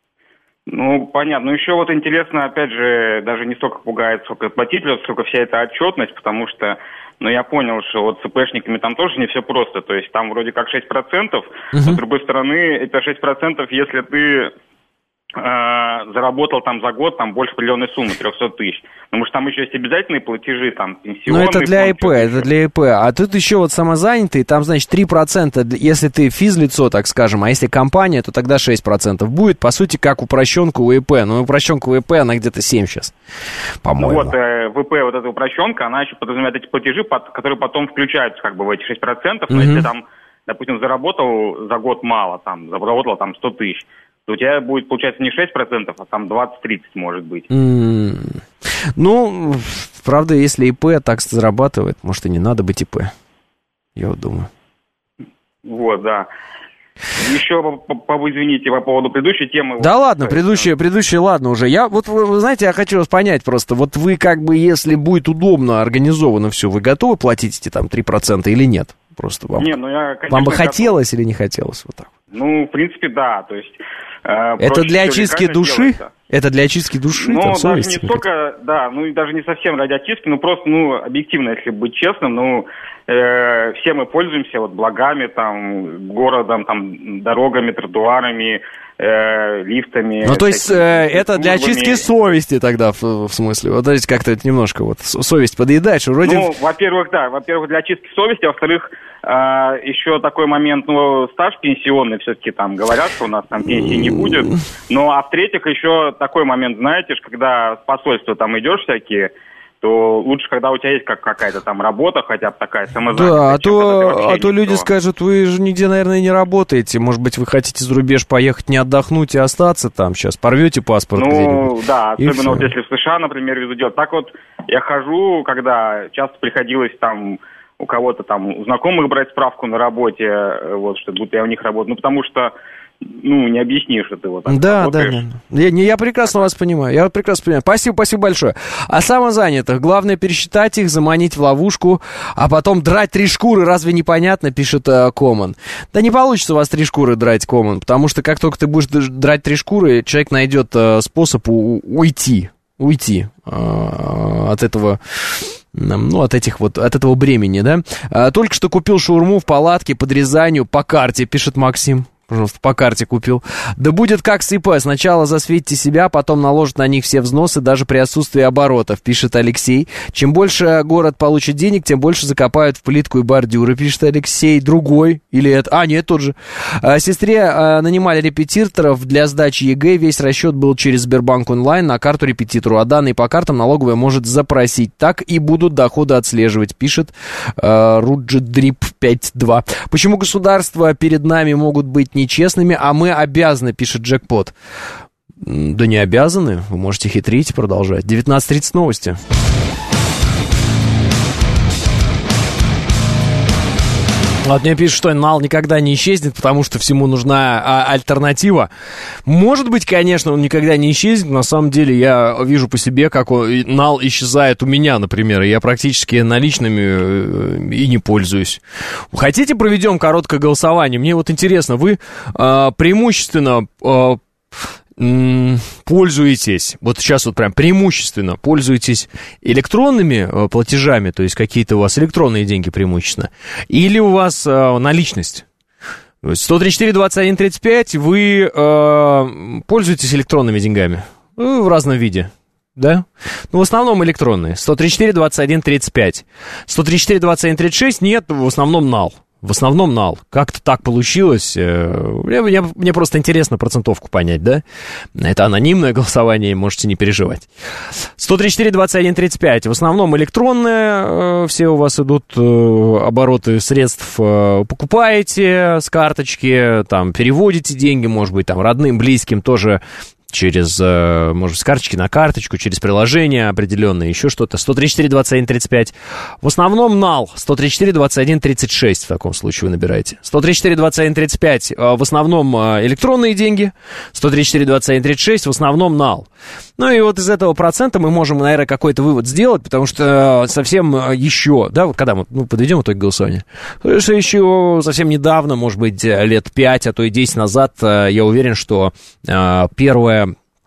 Понятно. Еще вот интересно, опять же, даже не столько пугает, сколько платителя, сколько вся эта отчетность, потому что, я понял, что вот с ИПшниками там тоже не все просто, то есть там вроде как 6%, но с другой стороны, это 6%, если ты заработал там за год больше определенной суммы, 300 тысяч. Потому что там еще есть обязательные платежи, пенсионные. Это для ИП, А тут еще вот самозанятый, там, значит, 3%, если ты физлицо, так скажем, а если компания, то тогда 6% будет, по сути, как упрощенка у ИП. Но упрощенка у ИП, она где-то 7 сейчас, по-моему. В ИП вот эта упрощенка, она еще подразумевает эти платежи, которые потом включаются в эти 6%, но если там, допустим, заработал за год мало, заработал 100 тысяч, то у тебя будет, получается, не 6%, а 20-30, может быть. Правда, если ИП так зарабатывает, может, и не надо быть ИП. Я вот думаю. Да. Еще, извините, по поводу предыдущей темы. Да ладно, предыдущая, ладно уже. Вы знаете, я хочу вас понять просто. Вот вы если будет удобно организовано все, вы готовы платить эти 3% или нет? Просто вам. Вам бы хотелось или не хотелось вот так? В принципе, да. То есть это для очистки души? Это для очистки души? Даже не столько, и даже не совсем ради очистки, просто, объективно, если быть честным, все мы пользуемся благами, городом, дорогами, тротуарами, лифтами. То есть это для очистки совести тогда, в смысле? Вот знаете, как-то это немножко совесть подъедает, что вроде... Во-первых, для очистки совести, во-вторых, еще такой момент, стаж пенсионный все-таки говорят, что у нас пенсии не будет. А в-третьих, еще такой момент, знаете, когда в посольство идешь всякие, то лучше, когда у тебя есть какая-то работа, хотя бы такая самозанятая. Да, а то люди скажут, вы же нигде, наверное, не работаете. Может быть, вы хотите за рубеж поехать, не отдохнуть и остаться там сейчас, порвете паспорт где-нибудь. Да, особенно если в США, например, везут делать. Так я хожу, когда часто приходилось у кого-то у знакомых брать справку на работе, что будто я у них работаю. Потому что не объяснишь, что ты вот так работаешь. Да. Я прекрасно вас понимаю. Спасибо большое. А самозанятых, главное пересчитать их, заманить в ловушку, а потом драть 3 шкуры, разве непонятно, пишет Common. Да не получится у вас 3 шкуры драть, Common, потому что как только ты будешь драть 3 шкуры, человек найдет способ уйти от этого... от этого бремени, да. Только что купил шаурму в палатке под Рязанью по карте, пишет Максим. Пожалуйста, по карте купил. Да будет как с ИП. Сначала засветите себя, потом наложат на них все взносы, даже при отсутствии оборотов, пишет Алексей. Чем больше город получит денег, тем больше закопают в плитку и бордюры, пишет Алексей. Другой. Или это? Нет, тот же. Сестре нанимали репетиторов для сдачи ЕГЭ. Весь расчет был через Сбербанк онлайн на карту репетитору. А данные по картам налоговая может запросить. Так и будут доходы отслеживать, пишет Руджидрип 5.2. Почему государства перед нами могут быть нечестными, а мы обязаны, пишет Джекпот. Да не обязаны, вы можете хитрить, продолжать. 19:30 новости. Вот мне пишут, что нал никогда не исчезнет, потому что всему нужна альтернатива. Может быть, конечно, он никогда не исчезнет. На самом деле, я вижу по себе, как нал исчезает у меня, например. И я практически наличными и не пользуюсь. Хотите, проведем короткое голосование? Мне вот интересно, вы преимущественно... пользуетесь, вот сейчас вот прям преимущественно пользуетесь электронными платежами, то есть какие-то у вас электронные деньги преимущественно, или у вас наличность? 134-21-35, вы пользуетесь электронными деньгами в разном виде, да? В основном электронные. 134-21-35. 134-21-36 нет, в основном нал. В основном нал. Как-то так получилось. Мне просто интересно процентовку понять, да? Это анонимное голосование, можете не переживать. 134-21-35. В основном электронные. Все у вас идут обороты средств. Покупаете с карточки, там, переводите деньги, может быть, там, родным, близким тоже. Через, может, с карточки на карточку, через приложение определенное, еще что-то. 134-21-35. В основном нал. 134-21-36 в таком случае вы набираете. 134-21-35 в основном электронные деньги. 134-21-36 в основном нал. Ну и вот из этого процента мы можем, наверное, какой-то вывод сделать, потому что совсем еще, да, вот когда мы подведем итоги голосования, что еще совсем недавно, может быть, лет 5, а то и 10 назад, я уверен, что первая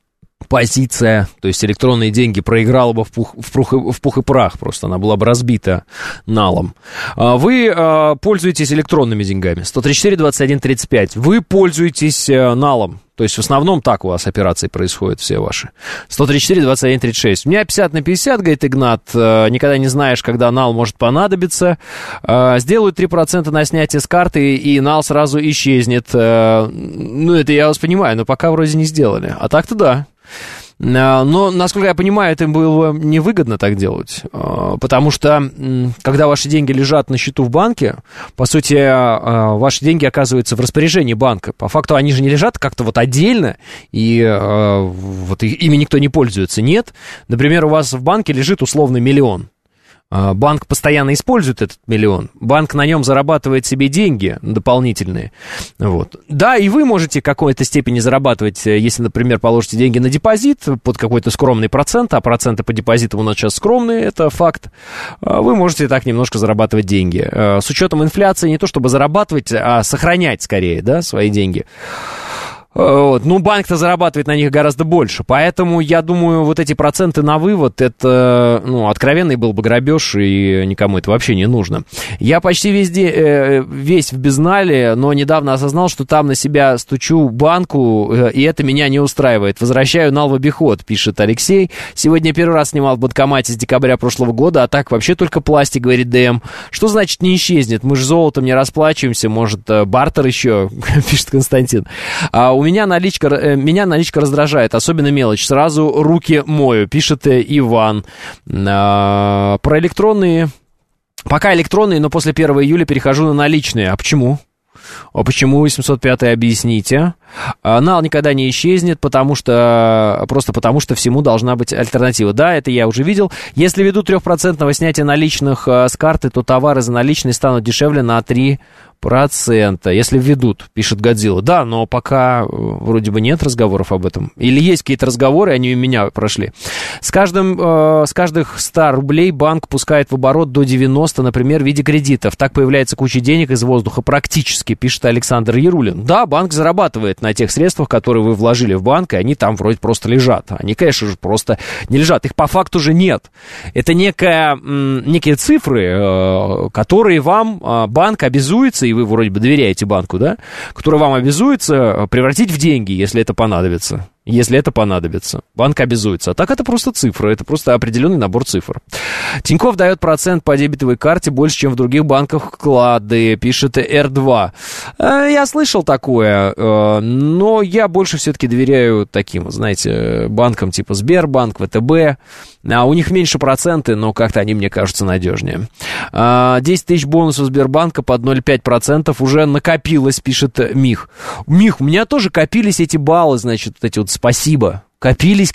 позиция, то есть электронные деньги, проиграла бы в пух и прах, просто она была бы разбита налом. Вы пользуетесь электронными деньгами, 134-21-35, вы пользуетесь налом, то есть в основном так у вас операции происходят все ваши. 134-21-36. У меня 50/50, говорит Игнат, никогда не знаешь, когда нал может понадобиться. Сделают 3% на снятие с карты, и нал сразу исчезнет. Ну, это я вас понимаю, но пока вроде не сделали. А так-то да. Но, насколько я понимаю, это было невыгодно так делать, потому что, когда ваши деньги лежат на счету в банке, по сути, ваши деньги оказываются в распоряжении банка. По факту они же не лежат как-то вот отдельно, и вот ими никто не пользуется. Нет, например, у вас в банке лежит условно 1 миллион. Банк постоянно использует этот 1 миллион. Банк на нем зарабатывает себе деньги дополнительные. Вот. Да, и вы можете в какой-то степени зарабатывать, если, например, положите деньги на депозит под какой-то скромный процент, а проценты по депозитам у нас сейчас скромные, это факт. Вы можете так немножко зарабатывать деньги. С учетом инфляции не то чтобы зарабатывать, а сохранять скорее, да, свои деньги. Вот. Ну, банк-то зарабатывает на них гораздо больше, поэтому, я думаю, вот эти проценты на вывод, это, откровенный был бы грабеж, и никому это вообще не нужно. Я почти весь в безнале, но недавно осознал, что там на себя стучу банку, и это меня не устраивает. Возвращаю нал в обиход, пишет Алексей. Сегодня первый раз снимал в банкомате с декабря прошлого года, а так вообще только пластик, говорит ДМ. Что значит не исчезнет? Мы же золотом не расплачиваемся, может, бартер еще, пишет Константин. Меня наличка раздражает, особенно мелочь. Сразу руки мою, пишет Иван. Про электронные. Пока электронные, но после 1 июля перехожу на наличные. А почему? А почему, 805 объясните? Нал никогда не исчезнет, просто потому что всему должна быть альтернатива. Да, это я уже видел. Если ведут 3% снятия наличных с карты, то товары за наличные станут дешевле на 3%. если введут, пишет Годзилла. Да, но пока вроде бы нет разговоров об этом. Или есть какие-то разговоры, они у меня прошли. С каждых 100 рублей банк пускает в оборот до 90, например, в виде кредитов. Так появляется куча денег из воздуха практически, пишет Александр Ярулин. Да, банк зарабатывает на тех средствах, которые вы вложили в банк, и они там вроде просто лежат. Они, конечно же, просто не лежат. Их по факту же нет. Это некие цифры, которые вам банк обязуется, и вы вроде бы доверяете банку, да, который вам обязуется превратить в деньги, если это понадобится. Если это понадобится. Банк обязуется. А так это просто цифры, это просто определенный набор цифр. Тинькофф дает процент по дебетовой карте больше, чем в других банках вклады, пишет R2. Я слышал такое, но я больше все-таки доверяю таким, знаете, банкам типа Сбербанк, ВТБ. У них меньше проценты, но как-то они, мне кажутся, надежнее. 10 тысяч бонусов Сбербанка под 0,5% уже накопилось, пишет Мих. Мих, у меня тоже копились эти баллы, значит, вот эти вот спасибо. Копились.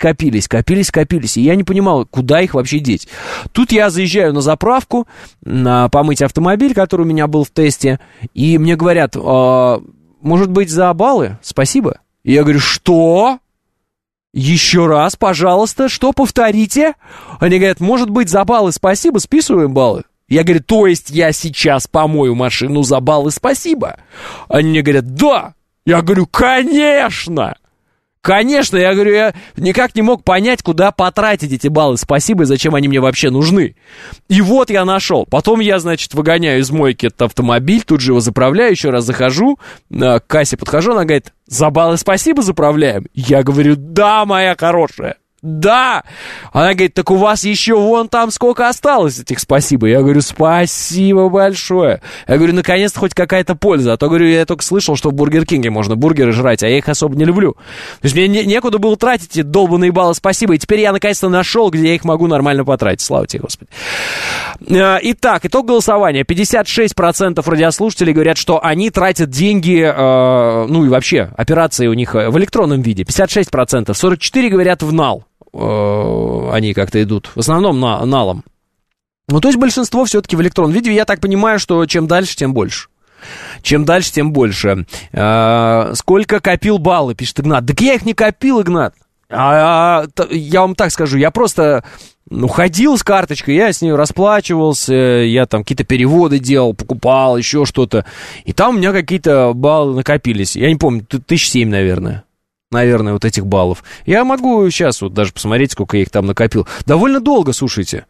И я не понимал, куда их вообще деть. Тут я заезжаю на заправку, помыть автомобиль, который у меня был в тесте, и мне говорят, может быть, за баллы? Спасибо. И я говорю, что? Еще раз, пожалуйста, что, повторите? Они говорят, может быть, за баллы спасибо, списываем баллы. Я говорю, то есть я сейчас помою машину за баллы спасибо? Они мне говорят, да. Я говорю, конечно. Конечно, я говорю, я никак не мог понять, куда потратить эти баллы спасибо и зачем они мне вообще нужны. И вот я нашел. Потом я, значит, выгоняю из мойки этот автомобиль, тут же его заправляю, еще раз захожу, к кассе подхожу, она говорит, за баллы спасибо заправляем? Я говорю, да, моя хорошая. Да! Она говорит, так у вас еще вон там сколько осталось этих спасибо. Я говорю, спасибо большое. Я говорю, наконец-то хоть какая-то польза. А то, говорю, я только слышал, что в Бургер Кинге можно бургеры жрать, а я их особо не люблю. То есть мне некуда было тратить эти долбаные баллы спасибо. И теперь я наконец-то нашел, где я их могу нормально потратить. Слава тебе, Господи. Итак, итог голосования. 56% радиослушателей говорят, что они тратят деньги, ну и вообще, операции у них в электронном виде. 56%. 44% говорят в нал. Они как-то идут. В основном налом. Ну, то есть большинство все-таки в электронном виде. Я так понимаю, что чем дальше, тем больше. Чем дальше, тем больше. Сколько копил баллы, пишет Игнат. Так я их не копил, Игнат. Я вам так скажу, я просто ходил с карточкой, я с ней расплачивался, я там какие-то переводы делал, покупал, еще что-то. И там у меня какие-то баллы накопились. Я не помню, 1007, наверное. Наверное, вот этих баллов. Я могу сейчас вот даже посмотреть, сколько я их там накопил. Довольно долго, слушайте.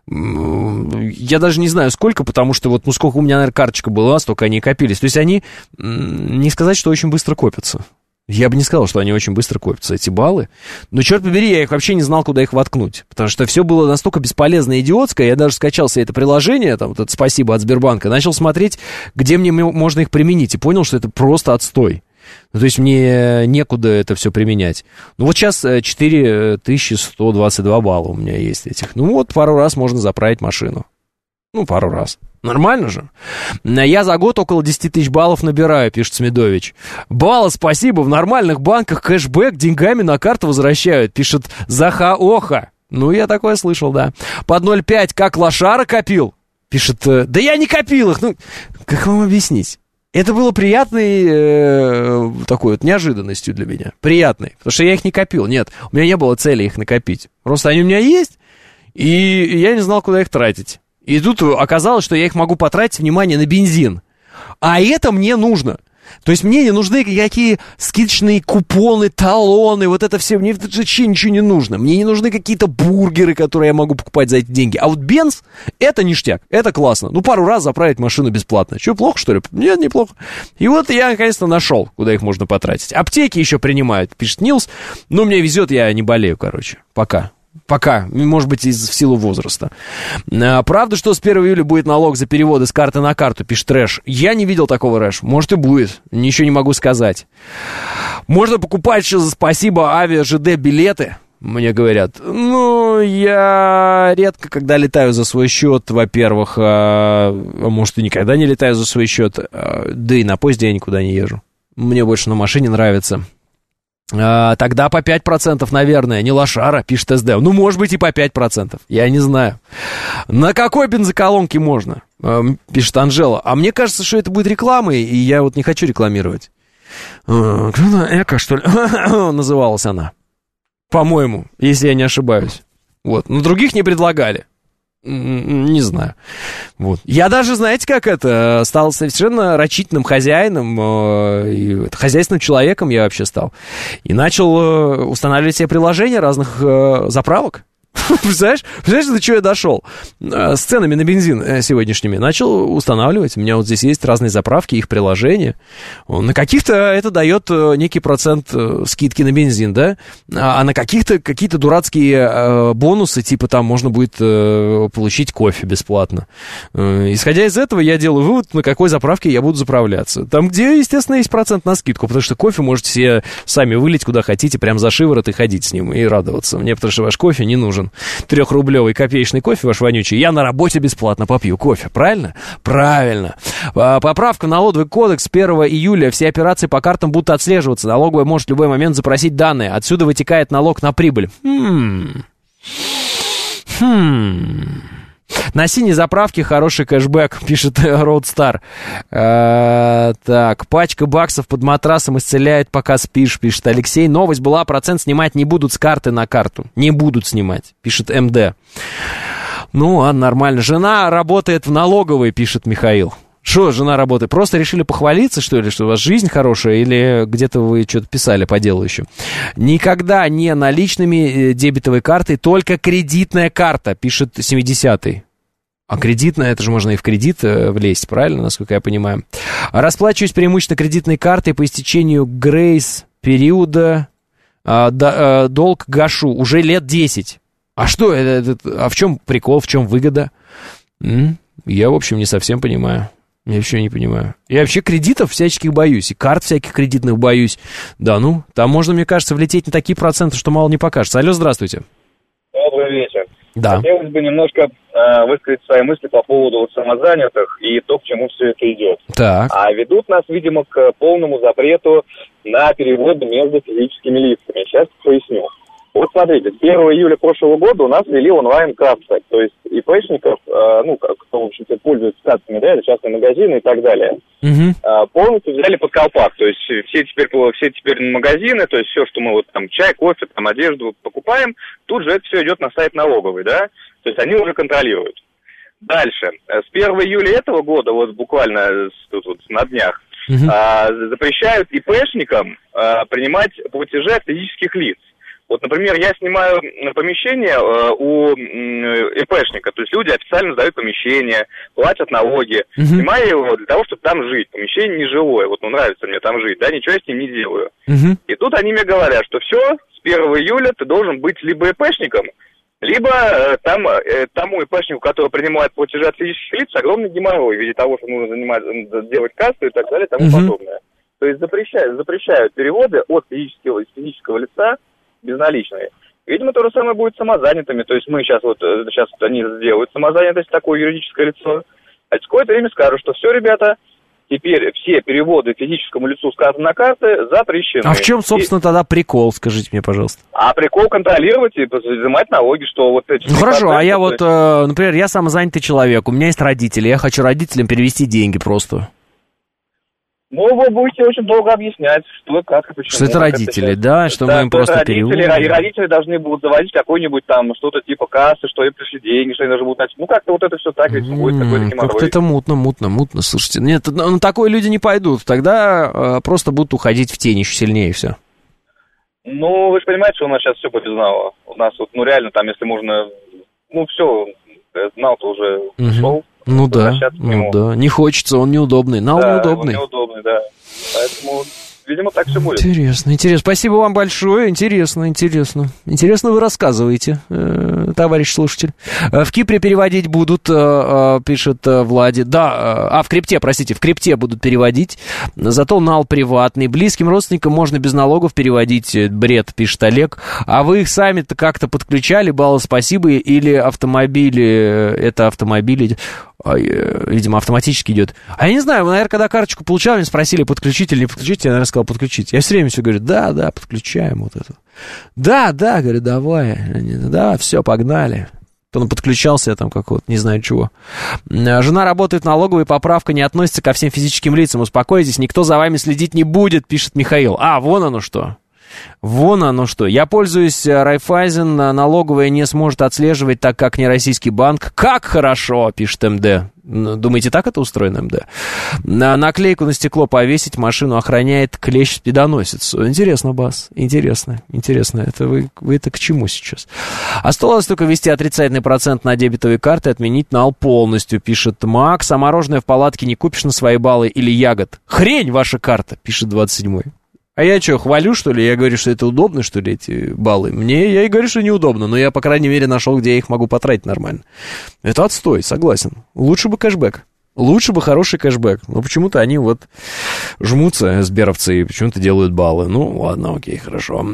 Я даже не знаю, сколько, потому что вот, сколько у меня, наверное, карточка была, столько они и копились. То есть они, не сказать, что очень быстро копятся. Я бы не сказал, что они очень быстро копятся, эти баллы. Но, черт побери, я их вообще не знал, куда их воткнуть. Потому что все было настолько бесполезно и идиотское. Я даже скачал себе это приложение, там, вот это спасибо от Сбербанка, начал смотреть, где мне можно их применить. И понял, что это просто отстой. Ну, то есть мне некуда это все применять. Ну, вот сейчас 4122 балла у меня есть этих. Ну, вот пару раз можно заправить машину. Ну, пару раз. Нормально же. Я за год около 10 тысяч баллов набираю, пишет Смедович. Баллы, спасибо, в нормальных банках кэшбэк деньгами на карту возвращают, пишет Захаоха. Ну, я такое слышал, да. Под 0,5 как лошара копил, пишет. Да я не копил их. Ну, как вам объяснить? Это было приятной такой вот неожиданностью для меня. Приятной. Потому что я их не копил. Нет, у меня не было цели их накопить. Просто они у меня есть, и я не знал, куда их тратить. И тут оказалось, что я их могу потратить, внимание, на бензин. А это мне нужно. То есть мне не нужны какие скидочные купоны, талоны, вот это все. Мне вообще ничего не нужно. Мне не нужны какие-то бургеры, которые я могу покупать за эти деньги. А вот бенз, это ништяк, это классно. Ну, пару раз заправить машину бесплатно. Что, плохо, что ли? Нет, неплохо. И вот я, наконец-то, нашел, куда их можно потратить. Аптеки еще принимают, пишет Нилс. Ну, мне везет, я не болею, короче. Пока, может быть, в силу возраста. Правда, что с 1 июля будет налог за переводы с карты на карту, пишет Рэш. Я не видел такого, Рэш. Может, и будет. Ничего не могу сказать. Можно покупать еще за спасибо авиа-ЖД билеты, мне говорят. Ну, я редко, когда летаю за свой счет, во-первых, может, и никогда не летаю за свой счет, да и на поезде я никуда не езжу. Мне больше на машине нравится. Тогда по 5%, наверное, не лошара, пишет СД. Ну, может быть, и по 5%, я не знаю. На какой бензоколонке можно, пишет Анжела. А мне кажется, что это будет рекламой, и я вот не хочу рекламировать. Эко, что ли? Называлась она. По-моему, если я не ошибаюсь. Вот. Но других не предлагали. Не знаю. Вот. Я даже, знаете, как это, стал совершенно рачительным хозяином, хозяйственным человеком я вообще стал. И начал устанавливать себе приложения разных заправок. Представляешь, до чего я дошел? С ценами на бензин сегодняшними начал устанавливать. У меня вот здесь есть разные заправки, их приложения. На каких-то это дает некий процент скидки на бензин, да? А на какие-то дурацкие бонусы, типа там можно будет получить кофе бесплатно. Исходя из этого, я делаю вывод, на какой заправке я буду заправляться. Там, где, естественно, есть процент на скидку, потому что кофе можете себе сами вылить куда хотите, прям за шиворот и ходить с ним, и радоваться. Мне, потому что ваш кофе не нужен. 3-рублевый копеечный кофе ваш вонючий, я на работе бесплатно попью кофе, правильно? Правильно. Поправка в налоговый кодекс: с 1 июля все операции по картам будут отслеживаться. Налоговая может в любой момент запросить данные. Отсюда вытекает налог на прибыль. На синей заправке хороший кэшбэк, пишет Roadstar. Так, пачка баксов под матрасом исцеляет, пока спишь, пишет Алексей. Новость была, процент снимать не будут с карты на карту. Не будут снимать, пишет МД. Ну, ладно, нормально. Жена работает в налоговой, пишет Михаил. Что жена работает? Просто решили похвалиться, что ли, что у вас жизнь хорошая, или где-то вы что-то писали по делу еще? Никогда не наличными дебетовой картой, только кредитная карта, пишет 70-й. А кредитная, это же можно и в кредит влезть, правильно, насколько я понимаю. Расплачиваюсь преимущественно кредитной картой по истечению грейс-периода, долг гашу уже лет 10. А что это? А в чем прикол, в чем выгода? Я, в общем, не совсем понимаю. Я вообще не понимаю. Я вообще кредитов всяческих боюсь, и карт всяких кредитных боюсь. Да ну, там можно, мне кажется, влететь на такие проценты, что мало не покажется. Алло, здравствуйте. Добрый вечер. Да. Хотелось бы немножко высказать свои мысли по поводу самозанятых и то, к чему все это идет. Так. А ведут нас, видимо, к полному запрету на переводы между физическими лицами. Сейчас поясню. Вот смотрите, с 1 июля прошлого года у нас ввели онлайн-кассы, то есть ИПшников, кто, в общем-то, пользуется кассами, да, это частные магазины и так далее, полностью взяли под колпак, то есть все теперь магазины, то есть все, что мы вот там чай, кофе, там одежду покупаем, тут же это все идет на сайт налоговый, да, то есть они уже контролируют. Дальше, с 1 июля этого года, вот буквально на днях, запрещают ИПшникам принимать платежи от физических лиц. Вот, например, я снимаю помещение у ИПшника, то есть люди официально сдают помещение, платят налоги, снимаю его для того, чтобы там жить. Помещение нежилое, вот нравится мне там жить, да, ничего я с ним не делаю. И тут они мне говорят, что все, с 1 июля ты должен быть либо ИПшником, либо тому ИПшнику, который принимает платежи от физических лиц, огромный геморрой в виде того, что нужно делать кассу и так далее и тому подобное. То есть запрещают переводы от физического лица безналичные. Видимо, то же самое будет с самозанятыми. То есть сейчас они сделают самозанятость, такое юридическое лицо. А через какое-то время скажут, что все, ребята, теперь все переводы физическому лицу с карты на карты запрещены. А в чем, собственно, тогда прикол, скажите мне, пожалуйста? А прикол контролировать и взимать налоги, что вот эти... Ну хорошо, а я вот, например, я самозанятый человек, у меня есть родители, я хочу родителям перевести деньги просто. Ну, вы будете очень долго объяснять, что, как и почему. Что это родители, да? Что мы им просто переводим. И родители должны будут заводить какой-нибудь там что-то типа кассы, что им пришли деньги, что они должны будут... Ну, как-то вот это все так, ведь будет какой-то геморрой. Как-то это мутно. Слушайте, нет, на такое люди не пойдут. Тогда просто будут уходить в тень еще сильнее, и все. Ну, вы же понимаете, что у нас сейчас все по безналу. У нас вот, реально, там, если можно... Ну, все, нал-то уже ушел. Ну да. Не хочется, он неудобный. Нал неудобный. Он неудобный, да. Поэтому, видимо, так все будет. Интересно. Спасибо вам большое. Интересно. Интересно вы рассказываете, товарищ слушатель. В Кипре переводить будут, пишет Влади. Да, в крипте будут переводить. Зато нал приватный. Близким родственникам можно без налогов переводить. Бред, пишет Олег. А вы их сами-то как-то подключали, баллы спасибо, или автомобили, это автомобили... видимо, автоматически идет. А я не знаю, наверное, когда карточку получал, меня спросили, подключить или не подключить, я, наверное, сказал, подключить. Я все время все говорю, да, подключаем вот это. Да, говорю, давай. Да, все, погнали. Он подключался, я там какого-то, не знаю чего. Жена работает в налоговой, поправка не относится ко всем физическим лицам. Успокойтесь, никто за вами следить не будет, пишет Михаил. Вон оно что. Я пользуюсь Райфайзен, налоговая не сможет отслеживать, так как не российский банк. Как хорошо, пишет МД. Думаете, так это устроено, МД? Наклейку на стекло повесить, машину охраняет клещ-спидоносец. Интересно, Бас, интересно. Это вы это к чему сейчас? Осталось только ввести отрицательный процент на дебетовые карты, отменить нал полностью, пишет Макс. А мороженое в палатке не купишь на свои баллы или ягод. Хрень ваша карта, пишет 27-й. А я что, хвалю, что ли? Я говорю, что это удобно, что ли, эти баллы? Я и говорю, что неудобно, но я, по крайней мере, нашел, где я их могу потратить нормально. Это отстой, согласен. Лучше бы кэшбэк. Лучше бы хороший кэшбэк. Но почему-то они вот жмутся, сберовцы, и почему-то делают баллы. Ну, ладно, окей, хорошо.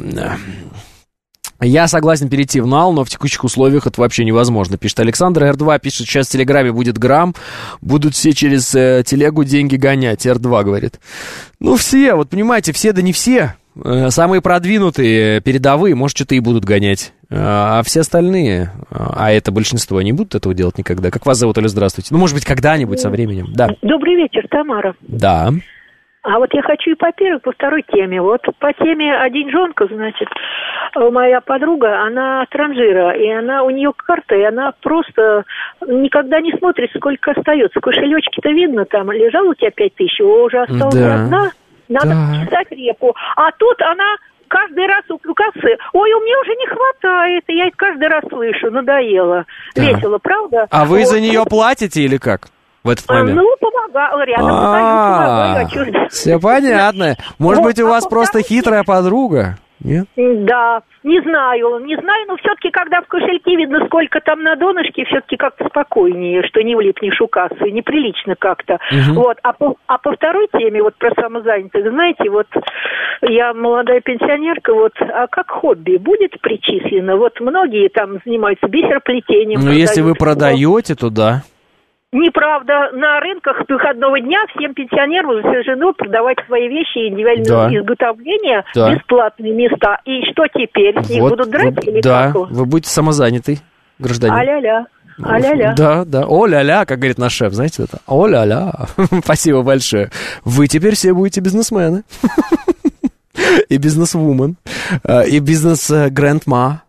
Я согласен перейти в нал, но в текущих условиях это вообще невозможно, пишет Александр. R2 пишет, сейчас в Телеграме будет грамм, будут все через телегу деньги гонять. R2 говорит. Ну, все, вот понимаете, все да не все. Самые продвинутые, передовые, может, что-то и будут гонять. А все остальные, а это большинство, не будут этого делать никогда. Как вас зовут, Оля, здравствуйте? Ну, может быть, когда-нибудь со временем. Да. Добрый вечер, Тамара. Да. А вот я хочу и по первой, и по второй теме. Вот по теме одинжонка, значит, моя подруга, она транжира, и у нее карта, и она просто никогда не смотрит, сколько остается. Кошелечки-то видно, там лежал у тебя 5 тысяч, уже осталась одна, надо чесать репу. А тут она каждый раз у кассы, ой, у меня уже не хватает, и я это каждый раз слышу, надоело. Весело, правда? А вы за нее платите или как? В этот момент? Ну, помогала, рядом стою, все понятно. Может быть, у вас просто хитрая подруга? Нет? Да, не знаю, но все-таки, когда в кошельке видно, сколько там на донышке, все-таки как-то спокойнее, что не влипнешь у кассы, неприлично как-то. Вот. А по второй теме, вот про самозанятых, знаете, вот я молодая пенсионерка, вот, а как хобби будет причислено? Вот многие там занимаются бисероплетением. Ну, если вы продаете, то да. Неправда. На рынках выходного дня всем пенсионерам разрешено продавать свои вещи индивидуального изготовления, бесплатные места. И что теперь? Их будут драть или как? Да, вы будете самозанятый гражданин. А-ля-ля. А-ля-ля. Да. О-ля-ля, как говорит наш шеф, знаете это? О-ля-ля. Спасибо большое. Вы теперь все будете бизнесмены. И бизнесвумен. И бизнес-грандма.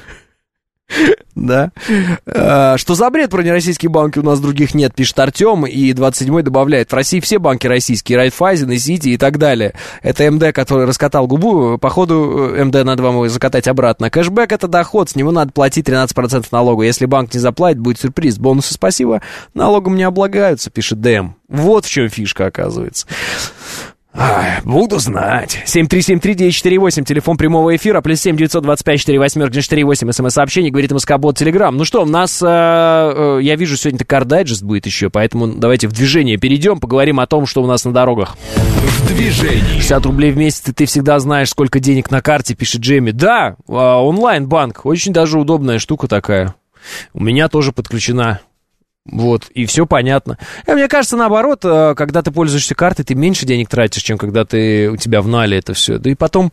Да. Что за бред про нероссийские банки? У нас других нет, пишет Артем. И 27-й добавляет: в России все банки российские, Райфайзен, и Сити и так далее. Это МД, который раскатал губу. Походу, МД надо вам закатать обратно. Кэшбэк — это доход, с него надо платить 13% налога. Если банк не заплатит, будет сюрприз. Бонусы спасибо, налогом не облагаются, пишет ДМ. Вот в чем фишка, оказывается. Буду знать. 7373948, телефон прямого эфира, плюс 7-925-48-48, смс-сообщение, говорит МСК-бот, Телеграм. Ну что, у нас, я вижу, сегодня Car-дайджест будет еще, поэтому давайте в движение перейдем, поговорим о том, что у нас на дорогах. В движении. 60 рублей в месяц, и ты всегда знаешь, сколько денег на карте, пишет Джейми. Да, онлайн-банк, очень даже удобная штука такая. У меня тоже подключена. Вот, и все понятно. Мне кажется, наоборот, когда ты пользуешься картой, ты меньше денег тратишь, чем когда у тебя в нале это все. Да и потом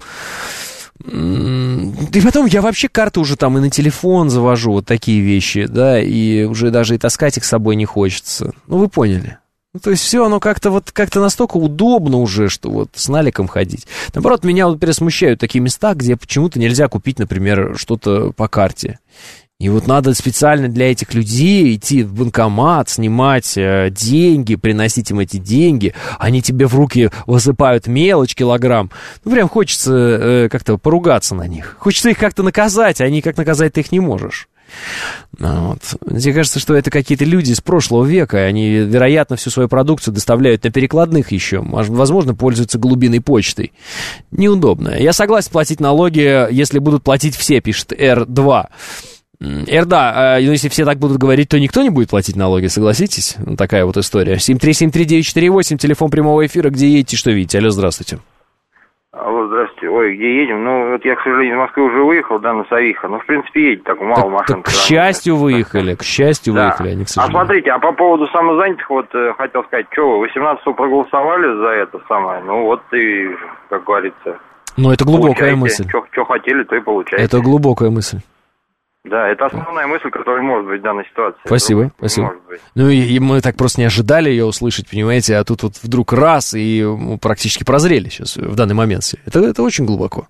я вообще карты уже там и на телефон завожу, вот такие вещи, да, и уже даже и таскать их с собой не хочется. Ну, вы поняли. Ну, то есть все оно как-то настолько удобно уже, что вот с наликом ходить. Наоборот, меня, например, смущают такие места, где почему-то нельзя купить, например, что-то по карте. И вот надо специально для этих людей идти в банкомат, снимать деньги, приносить им эти деньги. Они тебе в руки высыпают мелочь, килограмм. Ну, прям хочется как-то поругаться на них. Хочется их как-то наказать, а никак наказать ты их не можешь. Вот. Мне кажется, что это какие-то люди из прошлого века. Они, вероятно, всю свою продукцию доставляют на перекладных еще. Возможно, пользуются голубиной почтой. Неудобно. Я согласен платить налоги, если будут платить все, пишет R2. Да, если все так будут говорить, то никто не будет платить налоги, согласитесь? Такая вот история. 7373948, телефон прямого эфира, где едете, что видите. Алло, здравствуйте. Алло, здравствуйте. Ой, где едем? Ну, вот я, к сожалению, из Москвы уже выехал, да, на Савиха. Ну, в принципе, едет так мало машин. К счастью, выехали, а не к сожалению. А смотрите, а по поводу самозанятых, вот, хотел сказать, что вы 18-го проголосовали за это самое? Ну, вот и, как говорится... Ну, это глубокая мысль. Что хотели, то и получаете. Это глубокая мысль. Да, это основная мысль, которая может быть в данной ситуации. Спасибо, спасибо. Ну, и мы так просто не ожидали ее услышать, понимаете, а тут вот вдруг раз, и мы практически прозрели сейчас, в данный момент. Это очень глубоко.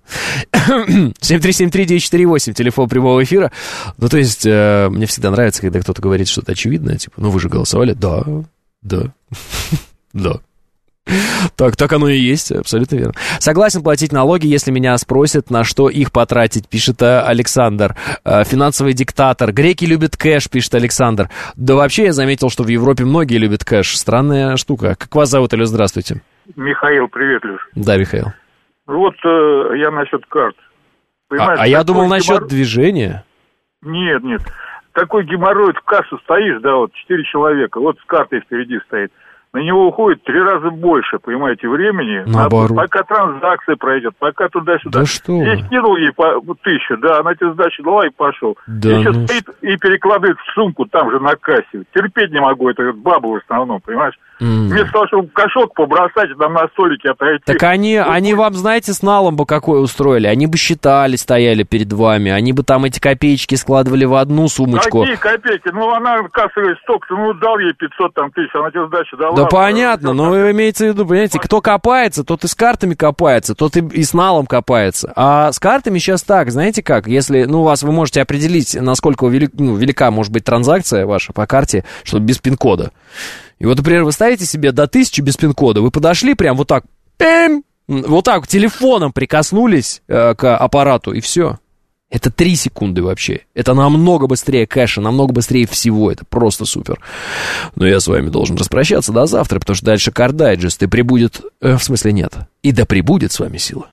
7373948, телефон прямого эфира. Ну, то есть, мне всегда нравится, когда кто-то говорит что-то очевидное, типа, ну, вы же голосовали? Да, да. Так оно и есть, абсолютно верно. Согласен платить налоги, если меня спросят, на что их потратить, пишет Александр. Финансовый диктатор. Греки любят кэш, пишет Александр. Да вообще я заметил, что в Европе многие любят кэш. Странная штука. Как вас зовут, алло, здравствуйте. Михаил, привет, Леш. Да, Михаил. Вот я насчет карт. А я думал насчет движения. Нет. Такой геморрой, в кассу стоишь, да, вот 4 человека, вот с картой впереди стоит. На него уходит 3 раза больше, понимаете, времени. Наоборот. Пока транзакция пройдет, пока туда-сюда. Да что? Я кинул ей по 1000, да, она тебе сдачу дала и пошел. Да, и сейчас стоит и перекладывает в сумку там же на кассе. Терпеть не могу, это бабы в основном, понимаешь? Вместо того, чтобы кошелек побросать, там на столике отойти. Так они вам, знаете, с налом бы какое устроили. Они бы считали, стояли перед вами. Они бы там эти копеечки складывали в одну сумочку. Какие копейки? Ну, она кассовый сток, ну, дал ей 500 тысяч, она тебе сдачу дала. Да понятно, но имеется в виду, понимаете, кто копается, тот и с картами копается, тот и с налом копается. А с картами сейчас так, знаете как, если, ну, вы можете определить, насколько велика может быть транзакция ваша по карте, чтобы без пин-кода. И вот, например, вы ставите себе до 1000 без пин-кода, вы подошли прям вот так, вот так телефоном прикоснулись к аппарату, и все. Это 3 секунды вообще. Это намного быстрее кэша, намного быстрее всего. Это просто супер. Но я с вами должен распрощаться до завтра, потому что дальше Кардайджест, и прибудет... в смысле нет. И да прибудет с вами сила.